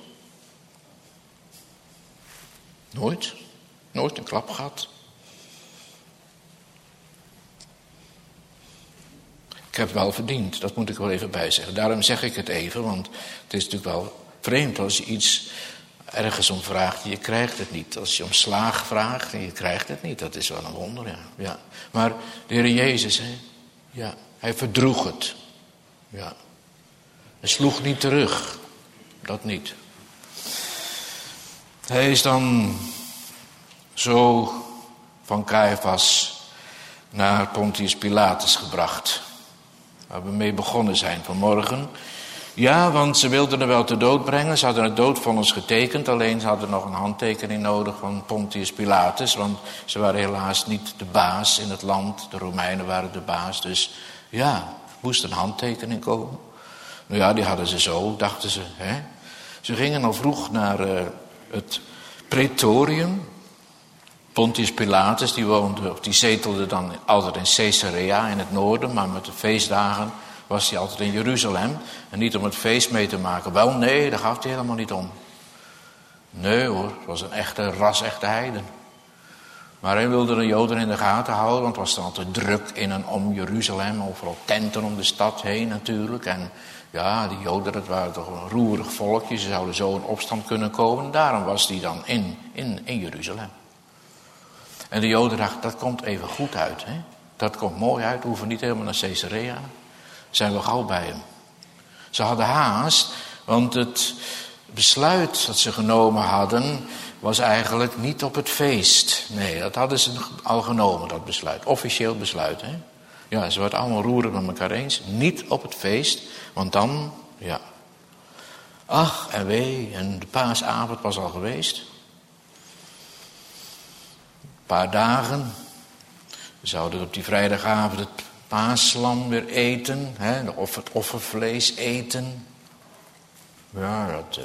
Speaker 1: een klap gehad. Ik heb wel verdiend, dat moet ik wel even bijzeggen. Daarom zeg ik het even, want het is natuurlijk wel vreemd als je iets ergens om vraagt en je krijgt het niet. Als je om slaag vraagt en je krijgt het niet, dat is wel een wonder, ja. Maar de Heer Jezus, hè, Ja, hij verdroeg het. Ja. Hij sloeg niet terug. Dat niet. Hij is dan zo van Caiaphas naar Pontius Pilatus gebracht. Waar we mee begonnen zijn vanmorgen. Ja, want ze wilden er wel te dood brengen. Ze hadden het doodvonnis getekend. Alleen ze hadden nog een handtekening nodig van Pontius Pilatus. Want ze waren helaas niet de baas in het land. De Romeinen waren de baas. Dus ja, moest een handtekening komen. Nou ja, die hadden ze zo, dachten ze. Hè? Ze gingen al vroeg naar het Praetorium. Pontius Pilatus, die zetelde dan altijd in Caesarea in het noorden. Maar met de feestdagen was hij altijd in Jeruzalem. En niet om het feest mee te maken. Wel, nee, daar gaf hij helemaal niet om. Nee hoor, het was een echte heiden. Maar hij wilde de Joden in de gaten houden. Want het was dan altijd druk in en om Jeruzalem. Overal tenten om de stad heen natuurlijk. En ja, die Joden, dat waren toch een roerig volkje. Ze zouden zo in opstand kunnen komen. Daarom was hij dan in Jeruzalem. En de Joden dachten, dat komt even goed uit. Hè? Dat komt mooi uit, we hoeven niet helemaal naar Caesarea. Zijn we gauw bij hem. Ze hadden haast, want het besluit dat ze genomen hadden was eigenlijk niet op het feest. Nee, dat hadden ze al genomen, dat besluit. Officieel besluit, hè. Ja, ze waren allemaal roerig met elkaar eens. Niet op het feest, want dan, ja. Ach en wee, en de paasavond was al geweest. Een paar dagen. We zouden op die vrijdagavond het paaslam weer eten. Hè, het offervlees eten. Ja,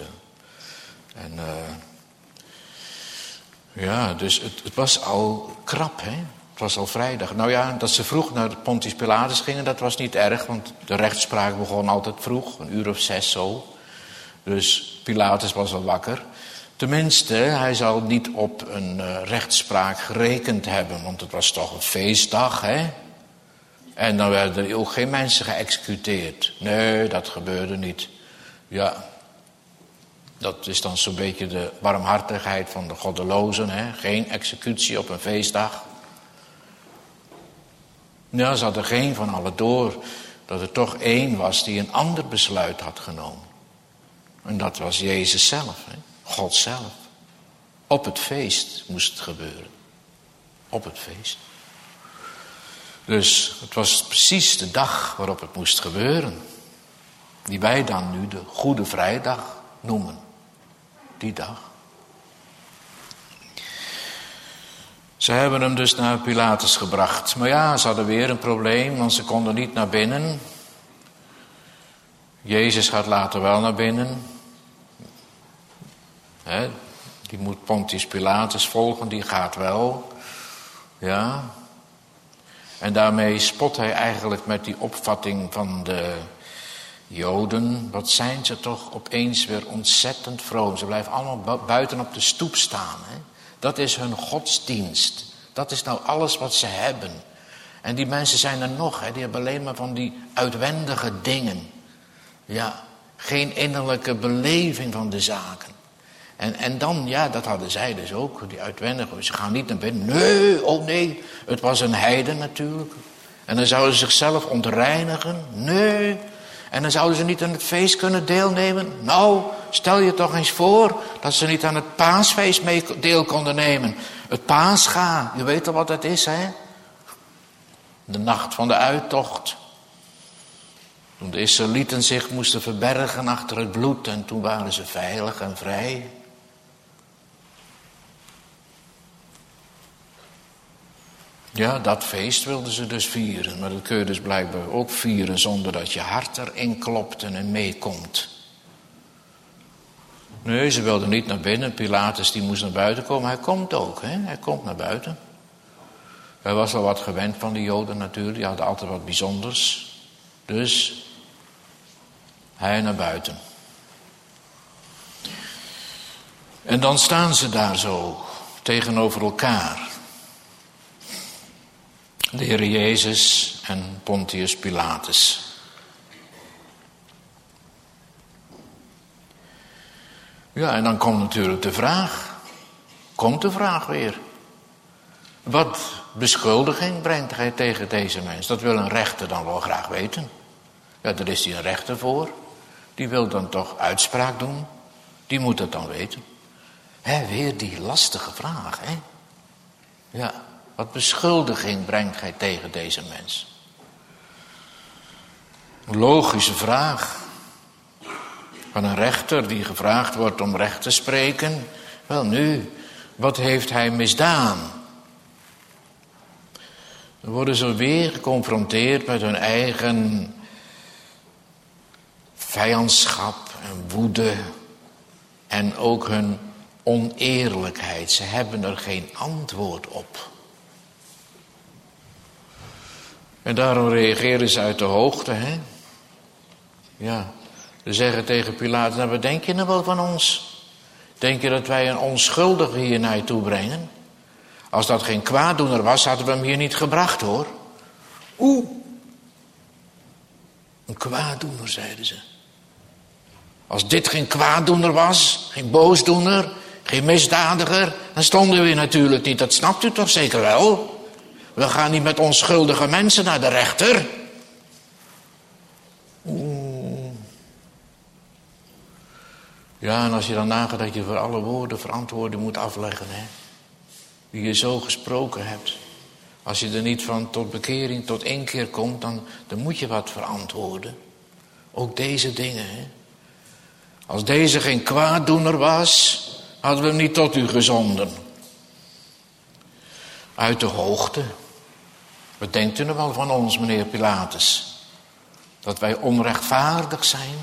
Speaker 1: dus het was al krap, hè. Het was al vrijdag. Nou ja, dat ze vroeg naar Pontius Pilatus gingen, dat was niet erg. Want de rechtspraak begon altijd vroeg, 1:00 of 6 zo. Dus Pilatus was al wakker. Tenminste, hij zal niet op een rechtspraak gerekend hebben. Want het was toch een feestdag, hè. En dan werden er ook geen mensen geëxecuteerd. Nee, dat gebeurde niet. Ja, dat is dan zo'n beetje de barmhartigheid van de goddelozen, hè. Geen executie op een feestdag. Ja, ze hadden geen van allen door dat er toch één was die een ander besluit had genomen. En dat was Jezus zelf, hè? God zelf. Op het feest moest het gebeuren. Op het feest. Dus het was precies de dag waarop het moest gebeuren. Die wij dan nu de Goede Vrijdag noemen. Die dag. Ze hebben hem dus naar Pilatus gebracht. Maar ja, ze hadden weer een probleem, want ze konden niet naar binnen. Jezus gaat later wel naar binnen. Die moet Pontius Pilatus volgen, die gaat wel. Ja. En daarmee spot hij eigenlijk met die opvatting van de Joden. Wat zijn ze toch opeens weer ontzettend vroom. Ze blijven allemaal buiten op de stoep staan. Hè? Dat is hun godsdienst. Dat is nou alles wat ze hebben. En die mensen zijn er nog. Hè? Die hebben alleen maar van die uitwendige dingen. Ja, geen innerlijke beleving van de zaken. En dan, ja, dat hadden zij dus ook, die uitwendige. Ze gaan niet naar binnen. Nee, oh nee, het was een heiden natuurlijk. En dan zouden ze zichzelf ontreinigen. Nee. En dan zouden ze niet aan het feest kunnen deelnemen. Nou, stel je toch eens voor dat ze niet aan het paasfeest mee deel konden nemen. Het Pascha, je weet al wat dat is, hè? De nacht van de uittocht. Toen de Israëlieten zich moesten verbergen achter het bloed en toen waren ze veilig en vrij. Ja, dat feest wilden ze dus vieren. Maar dat kun je dus blijkbaar ook vieren zonder dat je hart erin klopt en meekomt. Nee, ze wilden niet naar binnen. Pilatus die moest naar buiten komen. Hij komt ook, hè? Hij komt naar buiten. Hij was al wat gewend van de Joden natuurlijk. Die hadden altijd wat bijzonders. Dus hij naar buiten. En dan staan ze daar zo tegenover elkaar. De Heer Jezus en Pontius Pilatus. Ja, en dan komt natuurlijk de vraag. Komt de vraag weer. Wat beschuldiging brengt hij tegen deze mens? Dat wil een rechter dan wel graag weten. Ja, daar is hij een rechter voor. Die wil dan toch uitspraak doen. Die moet het dan weten. Weer die lastige vraag, hè? Ja, wat beschuldiging brengt hij tegen deze mens? Een logische vraag. Van een rechter die gevraagd wordt om recht te spreken. Wel nu, wat heeft hij misdaan? Dan worden ze weer geconfronteerd met hun eigen vijandschap en woede. En ook hun oneerlijkheid. Ze hebben er geen antwoord op. En daarom reageren ze uit de hoogte, hè? Ja, ze zeggen tegen Pilatus, nou, wat denk je nou wel van ons? Denk je dat wij een onschuldige hier naar je toe brengen? Als dat geen kwaaddoener was, hadden we hem hier niet gebracht, hoor. Een kwaaddoener, zeiden ze. Als dit geen kwaaddoener was, geen boosdoener, geen misdadiger, dan stonden we hier natuurlijk niet. Dat snapt u toch zeker wel? We gaan niet met onschuldige mensen naar de rechter. Ja, en als je dan nagaat dat je voor alle woorden verantwoording moet afleggen, hè? Die je zo gesproken hebt. Als je er niet van tot bekering, tot inkeer komt, dan moet je wat verantwoorden. Ook deze dingen, hè? Als deze geen kwaaddoener was, hadden we hem niet tot u gezonden. Uit de hoogte. Wat denkt u nou wel van ons, meneer Pilatus? Dat wij onrechtvaardig zijn?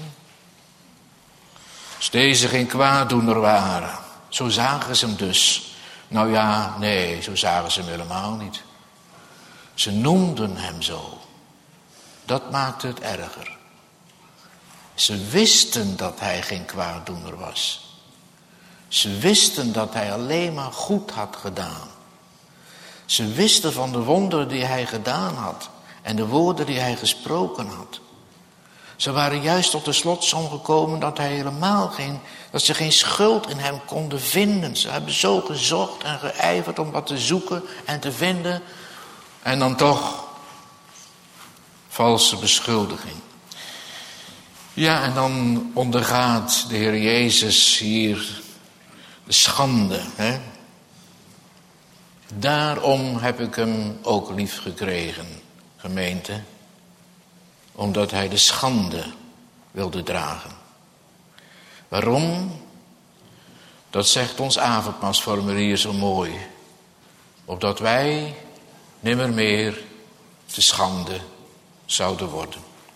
Speaker 1: Als deze geen kwaaddoener waren, zo zagen ze hem dus. Nou ja, nee, zo zagen ze hem helemaal niet. Ze noemden hem zo. Dat maakte het erger. Ze wisten dat hij geen kwaaddoener was. Ze wisten dat hij alleen maar goed had gedaan. Ze wisten van de wonderen die hij gedaan had. En de woorden die hij gesproken had. Ze waren juist tot de slotsom gekomen dat ze geen schuld in hem konden vinden. Ze hebben zo gezocht en geijverd om wat te zoeken en te vinden. En dan toch valse beschuldiging. Ja, en dan ondergaat de Heer Jezus hier de schande. Hè? Daarom heb ik hem ook lief gekregen, gemeente. Omdat hij de schande wilde dragen. Waarom? Dat zegt ons avondmaalsformulier zo mooi. Opdat wij nimmer meer te schande zouden worden.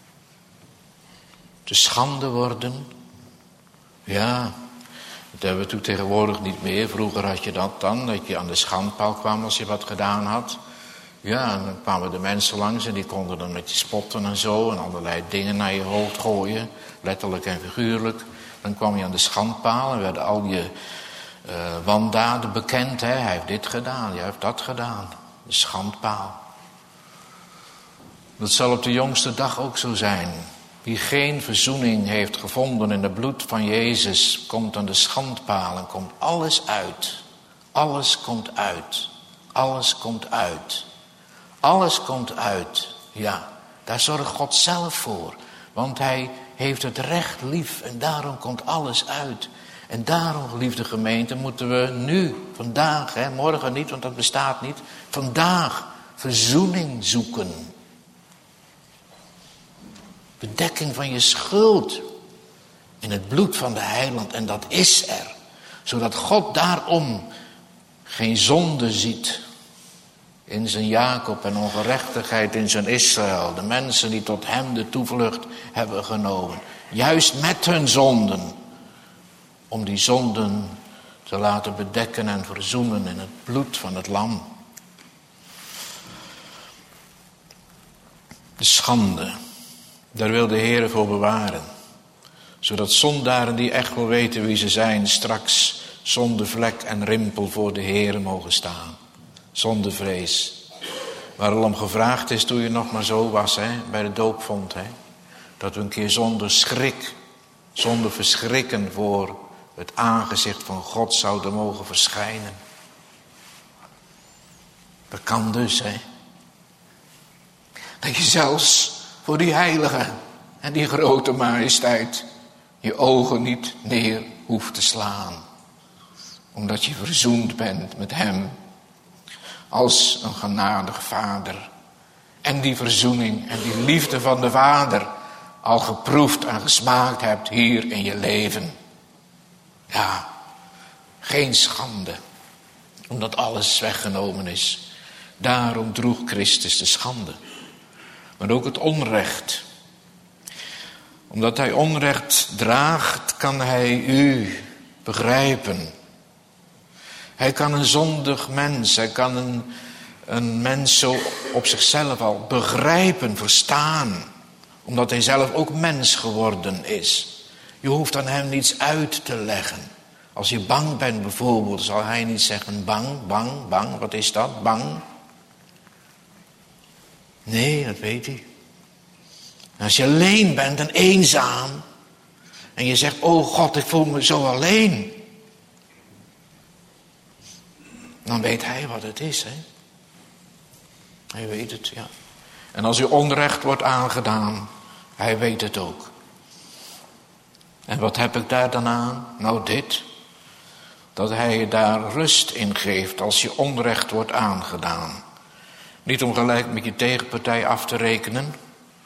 Speaker 1: Te schande worden? Ja, dat hebben we toen tegenwoordig niet meer. Vroeger had je dat dan, dat je aan de schandpaal kwam als je wat gedaan had. Ja, en dan kwamen de mensen langs en die konden dan met je spotten en zo. En allerlei dingen naar je hoofd gooien. Letterlijk en figuurlijk. Dan kwam je aan de schandpaal en werden al je wandaden bekend. Hè? Hij heeft dit gedaan, jij heeft dat gedaan. De schandpaal. Dat zal op de jongste dag ook zo zijn. Wie geen verzoening heeft gevonden in het bloed van Jezus, komt aan de schandpaal en komt alles uit. Alles komt uit. Alles komt uit. Alles komt uit. Ja, daar zorgt God zelf voor. Want hij heeft het recht lief en daarom komt alles uit. En daarom, geliefde gemeente, moeten we nu, vandaag, hè, morgen niet, want dat bestaat niet. Vandaag verzoening zoeken. Bedekking van je schuld in het bloed van de heiland. En dat is er. Zodat God daarom geen zonde ziet in zijn Jacob en ongerechtigheid in zijn Israël. De mensen die tot hem de toevlucht hebben genomen. Juist met hun zonden. Om die zonden te laten bedekken en verzoenen in het bloed van het lam. De schande. Daar wil de Heer voor bewaren. Zodat zondaren die echt wel weten wie ze zijn, straks zonder vlek en rimpel voor de Heer mogen staan. Zonder vrees. Waar al om gevraagd is toen je nog maar zo was, hè, bij de doopvond. Hè, dat we een keer zonder schrik, zonder verschrikken voor het aangezicht van God zouden mogen verschijnen. Dat kan dus, hè. Dat je zelfs voor die heilige en die grote majesteit je ogen niet neer hoeft te slaan. Omdat je verzoend bent met hem als een genadig vader. En die verzoening en die liefde van de vader al geproefd en gesmaakt hebt hier in je leven. Ja, geen schande, omdat alles weggenomen is. Daarom droeg Christus de schande. Maar ook het onrecht. Omdat hij onrecht draagt, kan hij u begrijpen. Hij kan een zondig mens, hij kan een mens zo op zichzelf al begrijpen, verstaan. Omdat hij zelf ook mens geworden is. Je hoeft aan hem niets uit te leggen. Als je bang bent bijvoorbeeld, zal hij niet zeggen bang, bang, bang. Wat is dat, bang? Nee, dat weet hij. En als je alleen bent en eenzaam. En je zegt, oh God, ik voel me zo alleen. Dan weet hij wat het is, hè. Hij weet het, ja. En als u onrecht wordt aangedaan, hij weet het ook. En wat heb ik daar dan aan? Nou dit. Dat hij je daar rust in geeft als je onrecht wordt aangedaan. Niet om gelijk met je tegenpartij af te rekenen.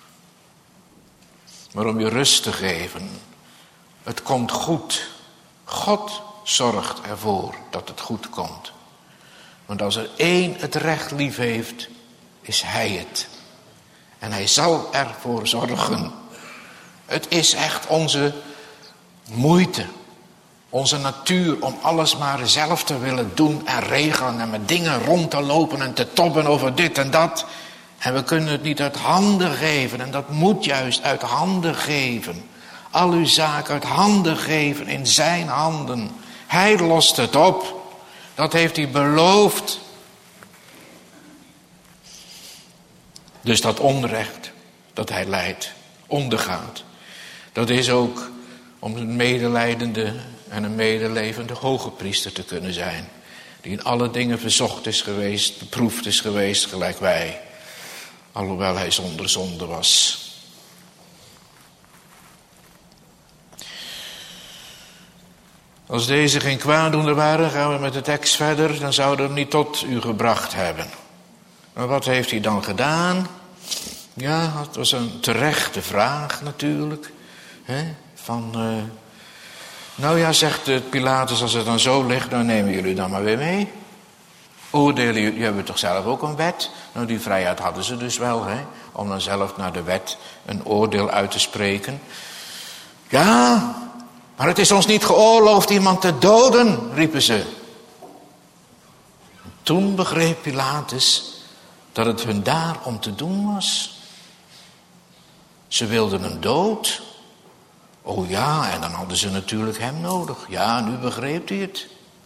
Speaker 1: Maar om je rust te geven. Het komt goed. God zorgt ervoor dat het goed komt. Want als er één het recht lief heeft, is hij het. En hij zal ervoor zorgen. Het is echt onze moeite. Onze natuur om alles maar zelf te willen doen en regelen. En met dingen rond te lopen en te tobben over dit en dat. En we kunnen het niet uit handen geven. En dat moet juist uit handen geven. Al uw zaken uit handen geven in zijn handen. Hij lost het op. Dat heeft hij beloofd. Dus dat onrecht dat hij lijdt, ondergaat. Dat is ook om een medelijdende en een medelevende hoge priester te kunnen zijn. Die in alle dingen verzocht is geweest, beproefd is geweest, gelijk wij. Alhoewel hij zonder zonde was. Als deze geen kwaaddoener waren, gaan we met de tekst verder, dan zouden we hem niet tot u gebracht hebben. Maar wat heeft hij dan gedaan? Ja, dat was een terechte vraag natuurlijk. Nou ja, zegt Pilatus, als het dan zo ligt, dan nemen jullie dan maar weer mee. Oordelen jullie hebben toch zelf ook een wet? Nou, die vrijheid hadden ze dus wel, om dan zelf naar de wet een oordeel uit te spreken. Ja, maar het is ons niet geoorloofd iemand te doden, riepen ze. Toen begreep Pilatus dat het hun daarom te doen was. Ze wilden hem dood. Oh ja, en dan hadden ze natuurlijk hem nodig. Ja, nu begreep hij het.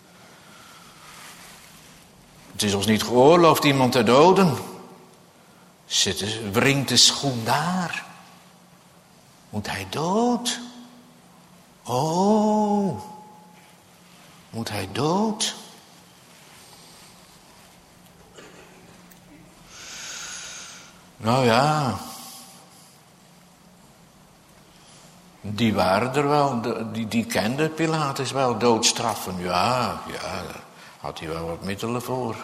Speaker 1: Het is ons niet geoorloofd iemand te doden. Wringt de schoen daar. Moet hij dood? Oh, moet hij dood? Nou ja, die waren er wel, die kende Pilatus wel, doodstraffen. Ja, daar had hij wel wat middelen voor.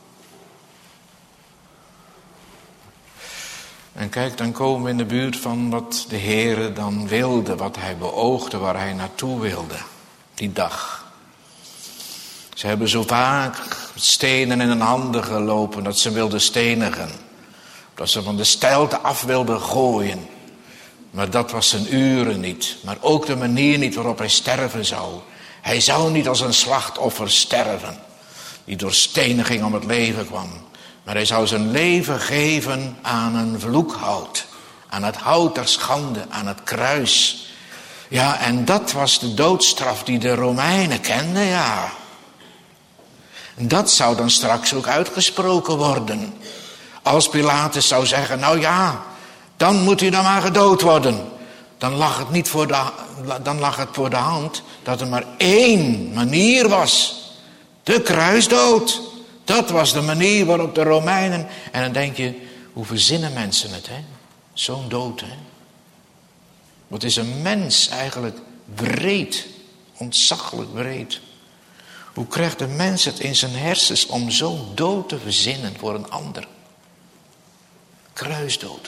Speaker 1: En kijk, dan komen we in de buurt van wat de Heere dan wilde, wat hij beoogde, waar hij naartoe wilde, die dag. Ze hebben zo vaak stenen in hun handen gelopen, dat ze wilden stenigen. Dat ze van de steilte af wilden gooien. Maar dat was zijn uren niet. Maar ook de manier niet waarop hij sterven zou. Hij zou niet als een slachtoffer sterven. Die door steniging om het leven kwam. Maar hij zou zijn leven geven aan een vloekhout. Aan het hout der schande. Aan het kruis. Ja, en dat was de doodstraf die de Romeinen kenden, ja. En dat zou dan straks ook uitgesproken worden. Als Pilatus zou zeggen, nou ja, dan moet hij dan maar gedood worden. Dan lag het voor de hand dat er maar één manier was. De kruisdood. Dat was de manier waarop de Romeinen... En dan denk je, hoe verzinnen mensen het, hè? Zo'n dood, hè? Wat is een mens eigenlijk breed, ontzaglijk breed. Hoe krijgt de mens het in zijn hersens om zo'n dood te verzinnen voor een ander? Kruisdood.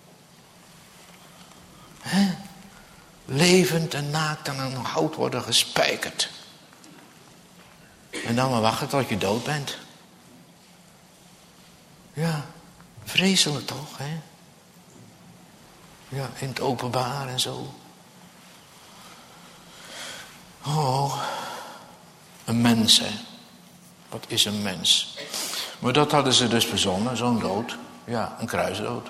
Speaker 1: Hè? Levend en naakt aan een hout worden gespijkerd. En dan maar wachten tot je dood bent. Ja, vreselijk toch, hè? Ja, in het openbaar en zo. Oh, een mens, hè. Wat is een mens? Maar dat hadden ze dus verzonnen, zo'n dood. Ja, een kruisdood.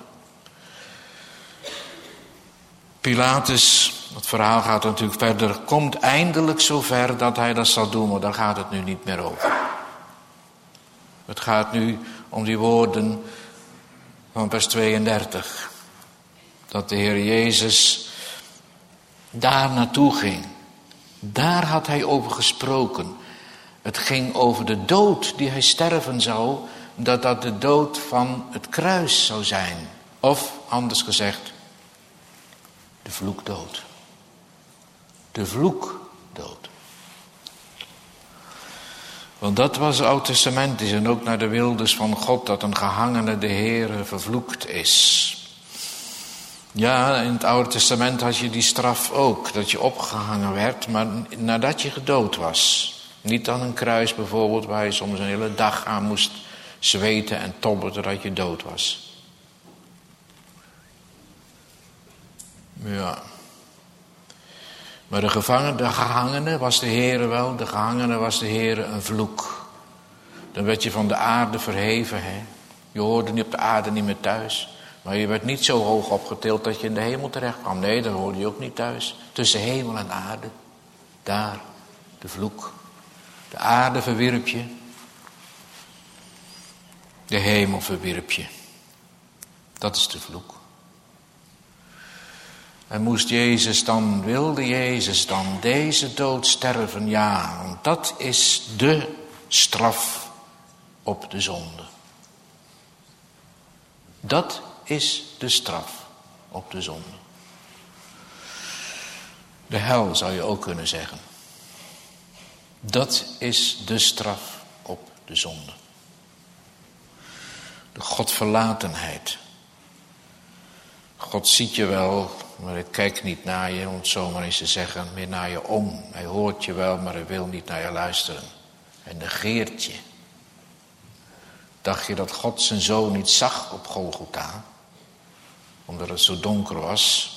Speaker 1: Pilatus, het verhaal gaat natuurlijk verder, komt eindelijk zover dat hij dat zal doen, maar daar gaat het nu niet meer over. Het gaat nu om die woorden van vers 32. Dat de Heer Jezus daar naartoe ging. Daar had hij over gesproken. Het ging over de dood die hij sterven zou, dat dat de dood van het kruis zou zijn. Of, anders gezegd, de vloekdood. De vloekdood. Want dat was oud-testamentisch en ook naar de wilders van God, dat een gehangene de Heere vervloekt is. Ja, in het Oude Testament had je die straf ook, dat je opgehangen werd, maar nadat je gedood was. Niet aan een kruis bijvoorbeeld, waar je soms een hele dag aan moest zweten en tobben totdat je dood was. Ja. Maar de gehangene was de Heere wel, de gehangene was de Heere een vloek. Dan werd je van de aarde verheven, hè. Je hoorde niet op de aarde niet meer thuis. Maar je werd niet zo hoog opgetild dat je in de hemel terecht kwam. Nee, daar hoorde je ook niet thuis. Tussen hemel en aarde. Daar, de vloek. De aarde verwierp je. De hemel verwierp je. Dat is de vloek. En wilde Jezus dan deze dood sterven? Ja, want dat is de straf op de zonde. Dat is de straf op de zonde. De hel zou je ook kunnen zeggen. Dat is de straf op de zonde. De godverlatenheid. God ziet je wel, maar hij kijkt niet naar je, om het zo maar eens te zeggen, meer naar je om. Hij hoort je wel, maar hij wil niet naar je luisteren. Hij negeert je. Dacht je dat God zijn zoon niet zag op Golgotha? Omdat het zo donker was.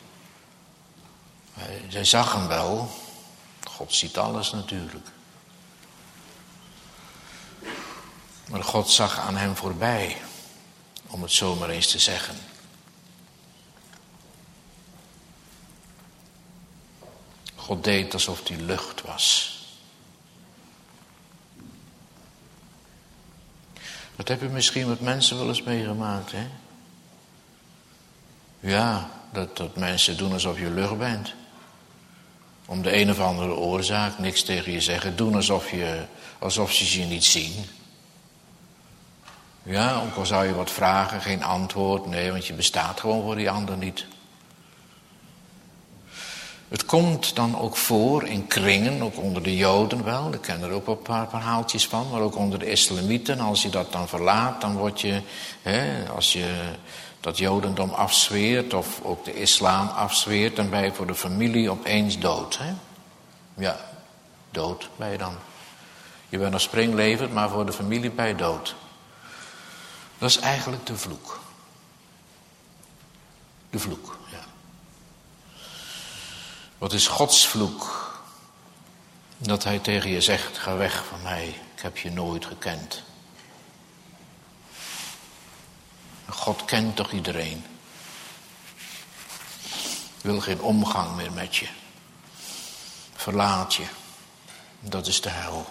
Speaker 1: Zij zag hem wel. God ziet alles natuurlijk. Maar God zag aan hem voorbij. Om het zo maar eens te zeggen. God deed alsof hij lucht was. Dat heb je misschien met mensen wel eens meegemaakt, hè? Ja, dat mensen doen alsof je lucht bent. Om de een of andere oorzaak, niks tegen je zeggen. Doen alsof ze je niet zien. Ja, ook al zou je wat vragen, geen antwoord. Nee, want je bestaat gewoon voor die ander niet. Het komt dan ook voor in kringen, ook onder de Joden wel. Ik ken er ook een paar verhaaltjes van. Maar ook onder de islamieten. Als je dat dan verlaat, dan word je... als je dat Jodendom afzweert of ook de islam afzweert, dan ben je voor de familie opeens dood. Hè? Ja, dood ben je dan. Je bent nog springlevend, maar voor de familie ben je dood. Dat is eigenlijk de vloek. De vloek, ja. Wat is Gods vloek? Dat hij tegen je zegt, ga weg van mij, ik heb je nooit gekend. God kent toch iedereen? Wil geen omgang meer met je. Verlaat je. Dat is de hel.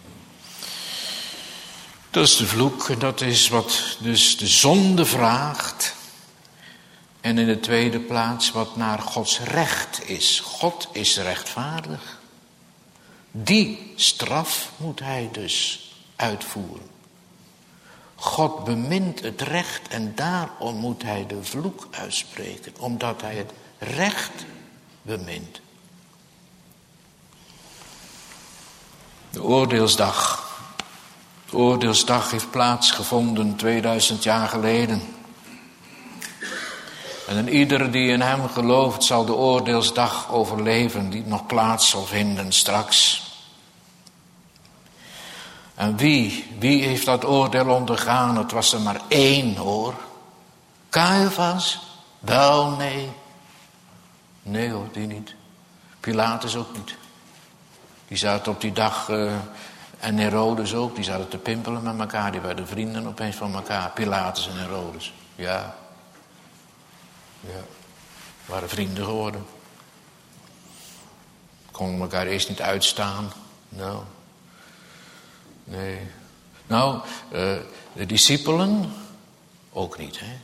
Speaker 1: Dat is de vloek en dat is wat dus de zonde vraagt. En in de tweede plaats wat naar Gods recht is. God is rechtvaardig. Die straf moet hij dus uitvoeren. God bemint het recht en daarom moet hij de vloek uitspreken. Omdat hij het recht bemint. De oordeelsdag. De oordeelsdag heeft plaatsgevonden 2000 jaar geleden. En ieder die in hem gelooft zal de oordeelsdag overleven die nog plaats zal vinden straks. En wie heeft dat oordeel ondergaan? Het was er maar één hoor. Caiaphas? Wel nee. Nee hoor, die niet. Pilatus ook niet. Die zaten op die dag, en Herodes ook, die zaten te pimpelen met elkaar. Die werden vrienden opeens van elkaar. Pilatus en Herodes. Ja. Waren vrienden geworden. Konden elkaar eerst niet uitstaan. Nou. Nee. Nou, de discipelen ook niet, hè?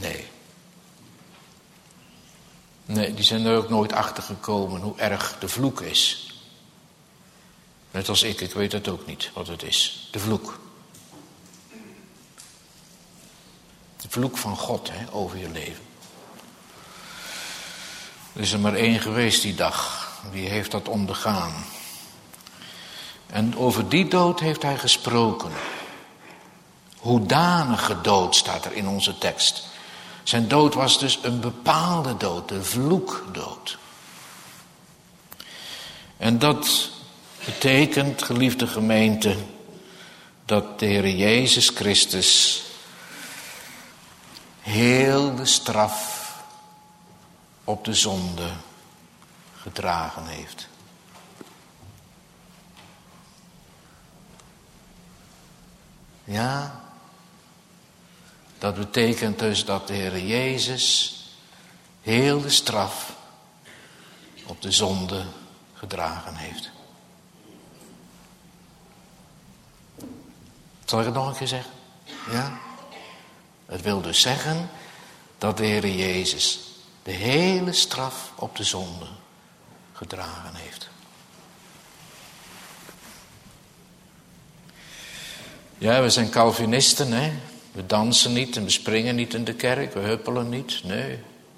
Speaker 1: Nee, die zijn er ook nooit achter gekomen hoe erg de vloek is. Net als ik weet het ook niet wat het is. De vloek. De vloek van God, hè, over je leven. Er is er maar één geweest die dag. Wie heeft dat ondergaan? En over die dood heeft hij gesproken. Hoedanige dood staat er in onze tekst. Zijn dood was dus een bepaalde dood, de vloekdood. En dat betekent, geliefde gemeente, dat de Heer Jezus Christus heel de straf op de zonde gedragen heeft. Ja, dat betekent dus dat de Heer Jezus heel de straf op de zonde gedragen heeft. Zal ik het nog een keer zeggen? Ja? Het wil dus zeggen dat de Heer Jezus de hele straf op de zonde gedragen heeft. Ja, we zijn Calvinisten, hè. We dansen niet en we springen niet in de kerk, we huppelen niet, nee.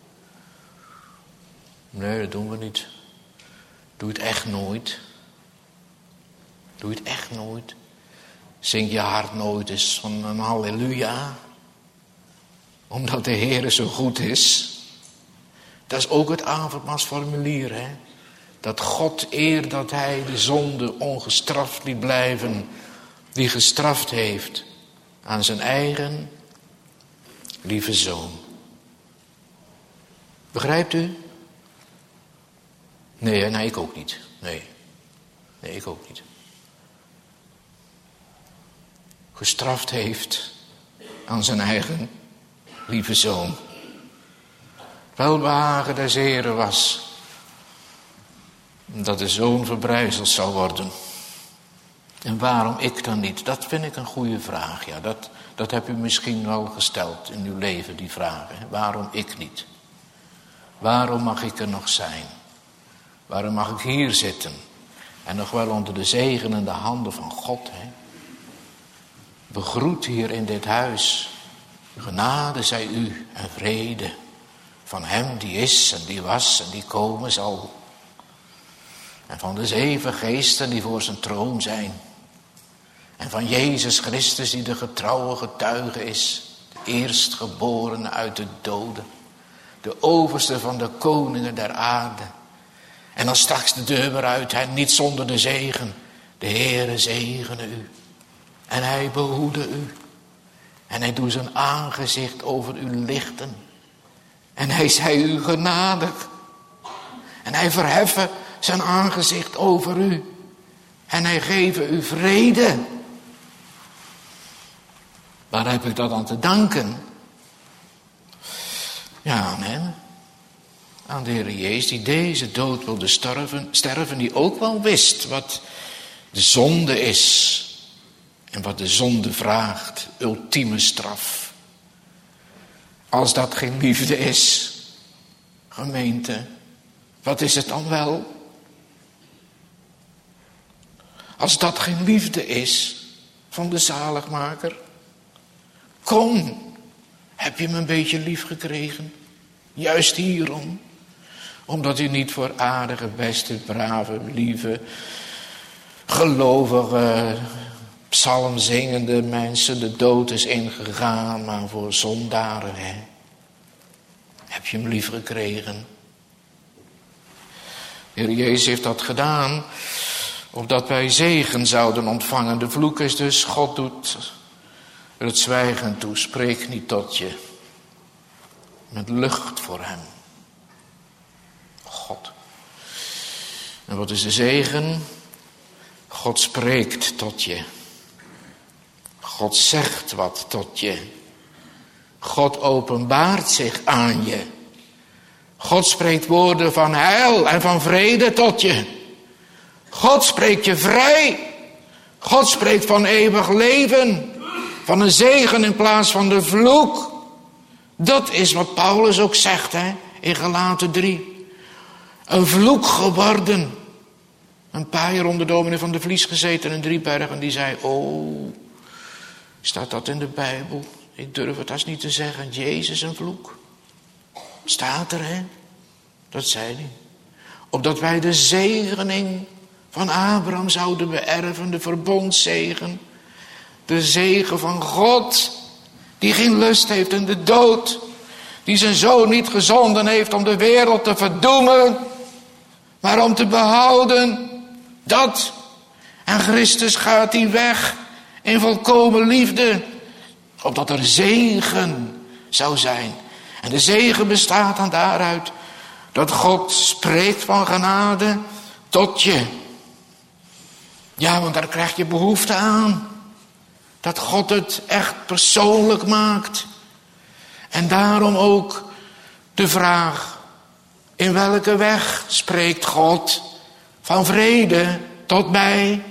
Speaker 1: Nee, dat doen we niet. Doe het echt nooit. Doe het echt nooit. Zing je hart nooit eens van een halleluja. Omdat de Heer zo goed is. Dat is ook het avondmaalsformulier, hè. Dat God eer dat hij de zonde ongestraft liet blijven. Die gestraft heeft aan zijn eigen lieve zoon. Begrijpt u? Nee, ik ook niet. Nee, ik ook niet. Gestraft heeft aan zijn eigen lieve zoon. Welbehagen des Heren was dat de zoon verbrijzeld zou worden. En waarom ik dan niet? Dat vind ik een goede vraag. Ja, dat heb u misschien wel gesteld in uw leven, die vragen. Hè? Waarom ik niet? Waarom mag ik er nog zijn? Waarom mag ik hier zitten? En nog wel onder de zegenende handen van God. Hè? Begroet hier in dit huis. Genade zij u en vrede. Van hem die is en die was en die komen zal. En van de 7 geesten die voor zijn troon zijn. En van Jezus Christus die de getrouwe getuige is. De eerstgeborene uit de doden. De overste van de koningen der aarde. En dan straks de deur weer uit. En niet zonder de zegen. De Heere zegene u. En hij behoede u. En hij doet zijn aangezicht over u lichten. En hij zij u genadig. En hij verheffen zijn aangezicht over u. En hij geeft u vrede. Waar heb ik dat aan te danken? Ja, aan hem. Aan de Heer Jezus die deze dood wilde sterven. Die ook wel wist wat de zonde is. En wat de zonde vraagt. Ultieme straf. Als dat geen liefde is. Gemeente. Wat is het dan wel? Als dat geen liefde is van de zaligmaker. Kom, heb je me een beetje lief gekregen? Juist hierom. Omdat u niet voor aardige, beste, brave, lieve, gelovige, psalmzingende mensen de dood is ingegaan, maar voor zondaren, hè? Heb je hem lief gekregen? De Heer Jezus heeft dat gedaan, opdat wij zegen zouden ontvangen. De vloek is dus, God doet er het zwijgen toe, spreek niet tot je. Met lucht voor hem. God. En wat is de zegen? God spreekt tot je. God zegt wat tot je. God openbaart zich aan je. God spreekt woorden van heil en van vrede tot je. God spreekt je vrij. God spreekt van eeuwig leven. Van een zegen in plaats van de vloek. Dat is wat Paulus ook zegt, hè, in Galaten 3. Een vloek geworden. Een paar jaar onder dominee van de Vlies gezeten in Driebergen. Die zei, oh, staat dat in de Bijbel? Ik durf het als niet te zeggen. Jezus een vloek. Staat er, hè? Dat zei hij. Opdat wij de zegening van Abraham zouden beërven. De verbondszegen. De zegen van God. Die geen lust heeft in de dood. Die zijn zoon niet gezonden heeft om de wereld te verdoemen. Maar om te behouden. Dat. En Christus gaat die weg. In volkomen liefde. Opdat er zegen zou zijn. En de zegen bestaat dan daaruit. Dat God spreekt van genade tot je. Ja, want daar krijg je behoefte aan. Dat God het echt persoonlijk maakt. En daarom ook de vraag. In welke weg spreekt God van vrede tot mij?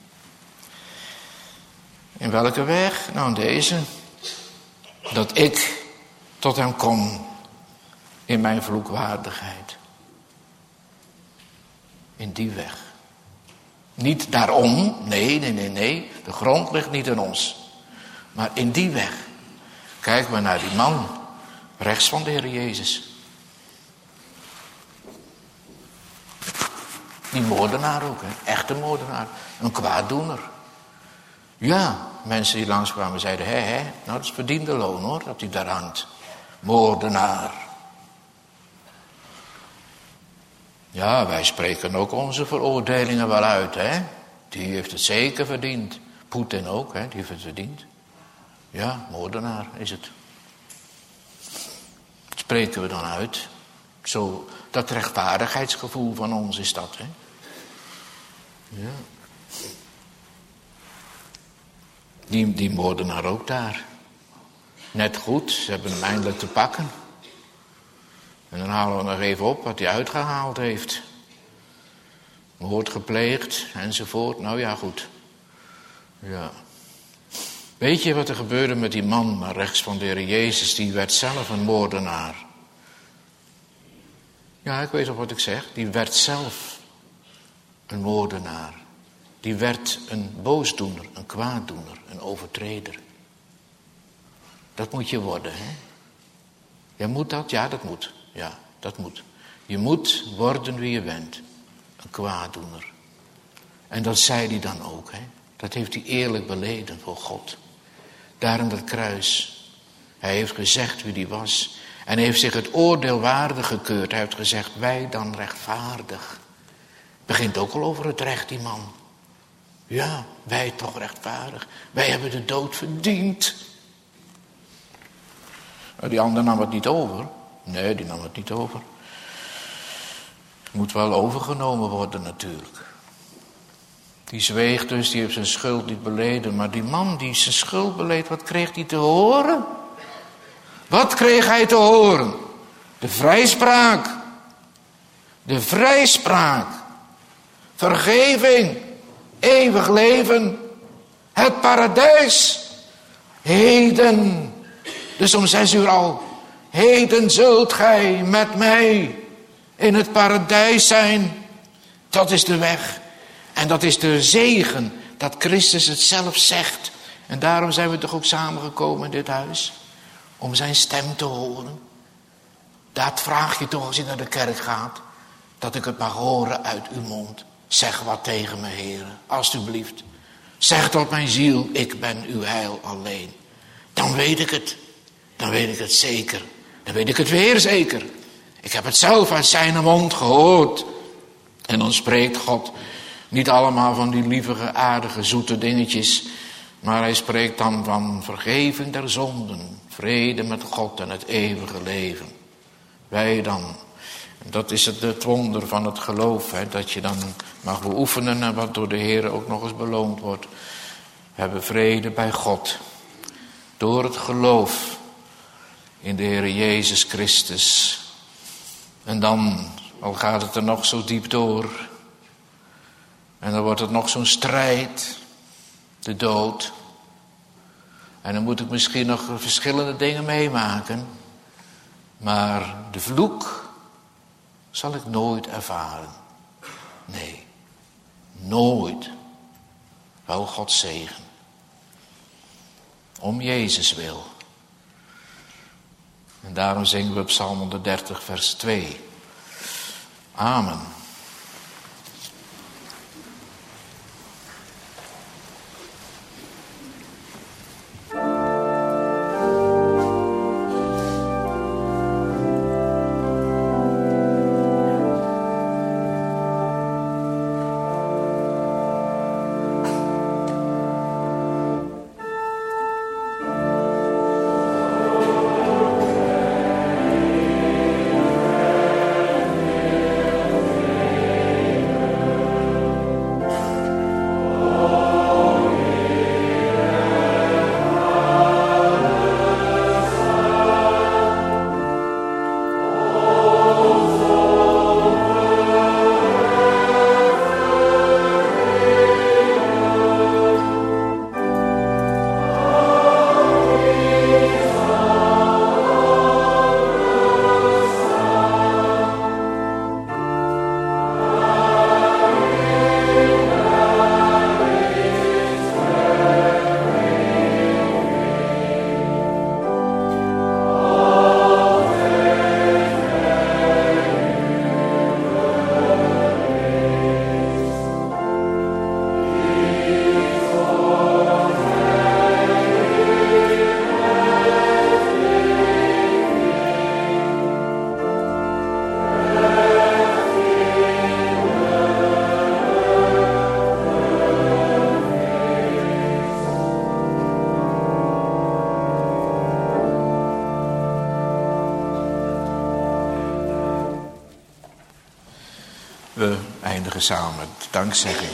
Speaker 1: In welke weg? Nou, deze. Dat ik tot hem kom in mijn vloekwaardigheid. In die weg. Niet daarom, nee. De grond ligt niet in ons. Maar in die weg. Kijk maar naar die man. Rechts van de Heer Jezus. Die moordenaar ook, hè? Echte moordenaar. Een kwaaddoener. Ja, mensen die langskwamen zeiden, nou dat is verdiende loon hoor, dat hij daar hangt. Moordenaar. Ja, wij spreken ook onze veroordelingen wel uit, hè. Die heeft het zeker verdiend. Poetin ook, hè, die heeft het verdiend. Ja, moordenaar is het. Dat spreken we dan uit. Zo, dat rechtvaardigheidsgevoel van ons is dat, hè. Ja. Die moordenaar ook daar. Net goed, ze hebben hem eindelijk te pakken. En dan halen we nog even op wat hij uitgehaald heeft. Moord gepleegd, enzovoort. Nou ja, goed. Ja. Weet je wat er gebeurde met die man rechts van de Heer Jezus? Die werd zelf een moordenaar. Ja, ik weet al wat ik zeg. Die werd zelf een moordenaar. Die werd een boosdoener, een kwaaddoener, een overtreder. Dat moet je worden, hè? Ja, moet dat? Ja, dat moet. Ja, dat moet. Je moet worden wie je bent. Een kwaaddoener. En dat zei hij dan ook, hè? Dat heeft hij eerlijk beleden voor God. Daarom dat kruis. Hij heeft gezegd wie hij was. En heeft zich het oordeel waardig gekeurd. Hij heeft gezegd, wij dan rechtvaardig. Begint ook al over het recht, die man. Ja, wij toch rechtvaardig. Wij hebben de dood verdiend. Die ander nam het niet over. Nee, die nam het niet over. Het moet wel overgenomen worden natuurlijk. Die zweeg dus, die heeft zijn schuld niet beleden. Maar die man die zijn schuld beleed, wat kreeg hij te horen? Wat kreeg hij te horen? De vrijspraak. De vrijspraak. Vergeving. Eeuwig leven. Het paradijs. Heden. Dus om 6:00 al. Heden zult gij met mij in het paradijs zijn. Dat is de weg. En dat is de zegen dat Christus het zelf zegt. En daarom zijn we toch ook samengekomen in dit huis. Om zijn stem te horen. Dat vraag je toch als je naar de kerk gaat. Dat ik het mag horen uit uw mond. Zeg wat tegen me, heren, alstublieft. Zeg tot mijn ziel, ik ben uw heil alleen. Dan weet ik het. Dan weet ik het zeker. Dan weet ik het weer zeker. Ik heb het zelf uit zijn mond gehoord. En dan spreekt God niet allemaal van die lievige, aardige, zoete dingetjes. Maar hij spreekt dan van vergeving der zonden. Vrede met God en het eeuwige leven. Wij dan. Dat is het wonder van het geloof. Hè, dat je dan mag beoefenen en wat door de Heer ook nog eens beloond wordt. We hebben vrede bij God. Door het geloof in de Heer Jezus Christus. En dan, al gaat het er nog zo diep door. En dan wordt het nog zo'n strijd. De dood. En dan moet ik misschien nog verschillende dingen meemaken. Maar de vloek zal ik nooit ervaren. Nee, nooit. Wel Gods zegen. Om Jezus wil. En daarom zingen we op Psalm 130 vers 2. Amen. We eindigen samen met dankzegging.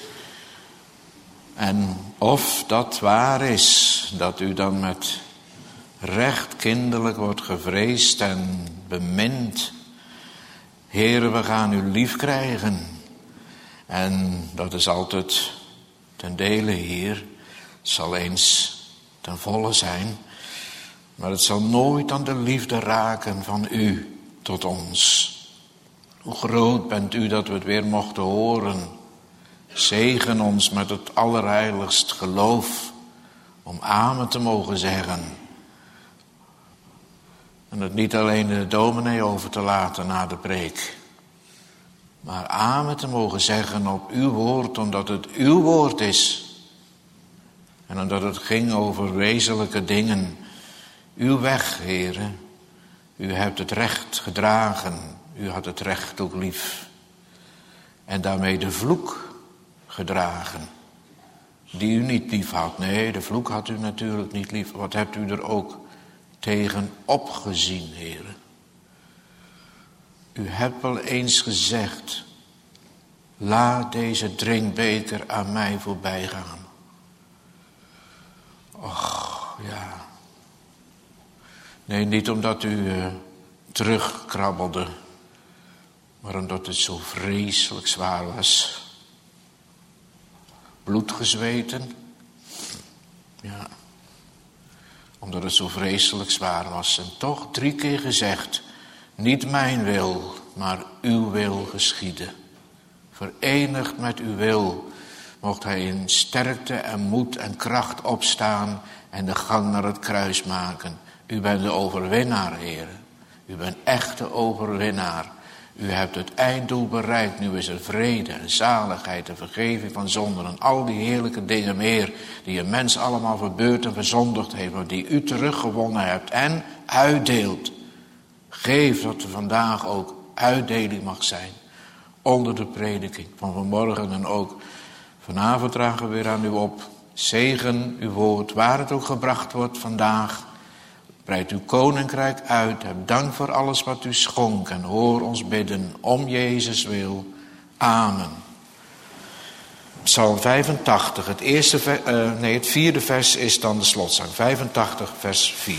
Speaker 1: En of dat waar is, dat u dan met recht kinderlijk wordt gevreesd en bemind. Heere, we gaan u lief krijgen. En dat is altijd ten dele hier. Het zal eens ten volle zijn. Maar het zal nooit aan de liefde raken van u tot ons. Hoe groot bent u dat we het weer mochten horen. Zegen ons met het allerheiligst geloof. Om amen te mogen zeggen. En het niet alleen de dominee over te laten na de preek. Maar amen te mogen zeggen op uw woord, omdat het uw woord is. En omdat het ging over wezenlijke dingen. Uw weg, Heere. U hebt het recht gedragen. U had het recht ook lief. En daarmee de vloek gedragen. Die u niet lief had. Nee, de vloek had u natuurlijk niet lief. Wat hebt u er ook tegen opgezien, Heere? U hebt wel eens gezegd. Laat deze drinkbeker aan mij voorbij gaan. Och, ja. Nee, niet omdat u terugkrabbelde. Maar omdat het zo vreselijk zwaar was. Bloed gezweten. Ja. Omdat het zo vreselijk zwaar was. En toch 3 keer gezegd. Niet mijn wil, maar uw wil geschieden. Verenigd met uw wil Mocht hij in sterkte en moed en kracht opstaan en de gang naar het kruis maken. U bent de overwinnaar, Heer. U bent echt de overwinnaar. U hebt het einddoel bereikt. Nu is er vrede en zaligheid en vergeving van zonden. En al die heerlijke dingen meer die een mens allemaal verbeurd en verzondigd heeft. Maar die u teruggewonnen hebt en uitdeelt. Geef dat er vandaag ook uitdeling mag zijn. Onder de prediking van vanmorgen en ook vanavond dragen we weer aan u op. Zegen uw woord, waar het ook gebracht wordt vandaag. Breid uw koninkrijk uit. Heb dank voor alles wat u schonk. En hoor ons bidden om Jezus wil. Amen. Psalm 85. Het vierde vers is dan de slotzang. 85 vers 4.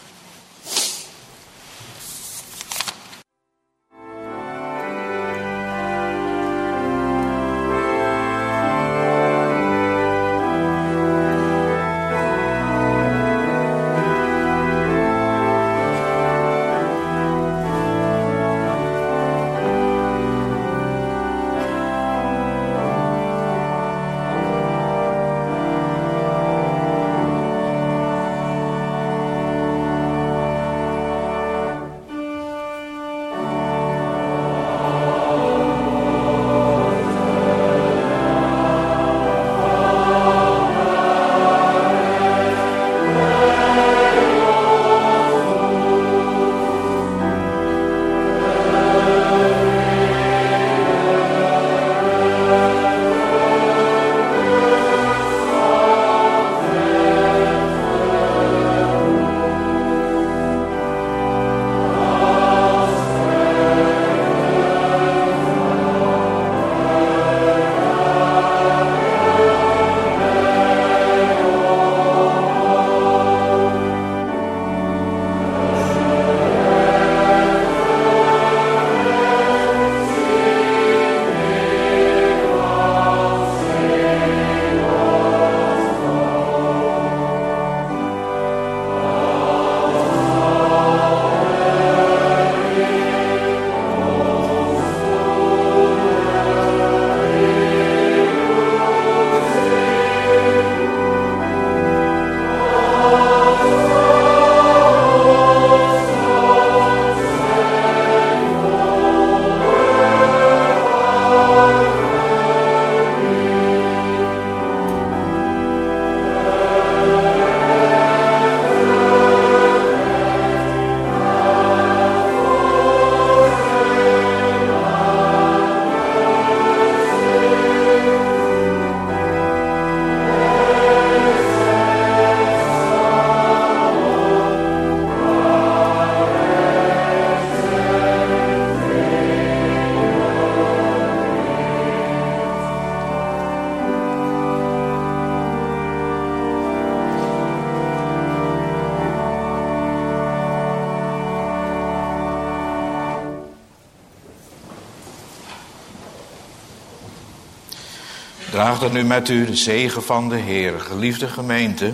Speaker 1: Draag dan nu met u de zegen van de Heer, geliefde gemeente.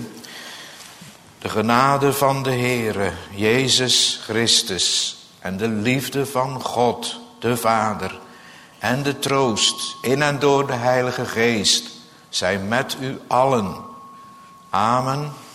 Speaker 1: De genade van de Heere, Jezus Christus, en de liefde van God, de Vader, en de troost in en door de Heilige Geest, zijn met u allen. Amen.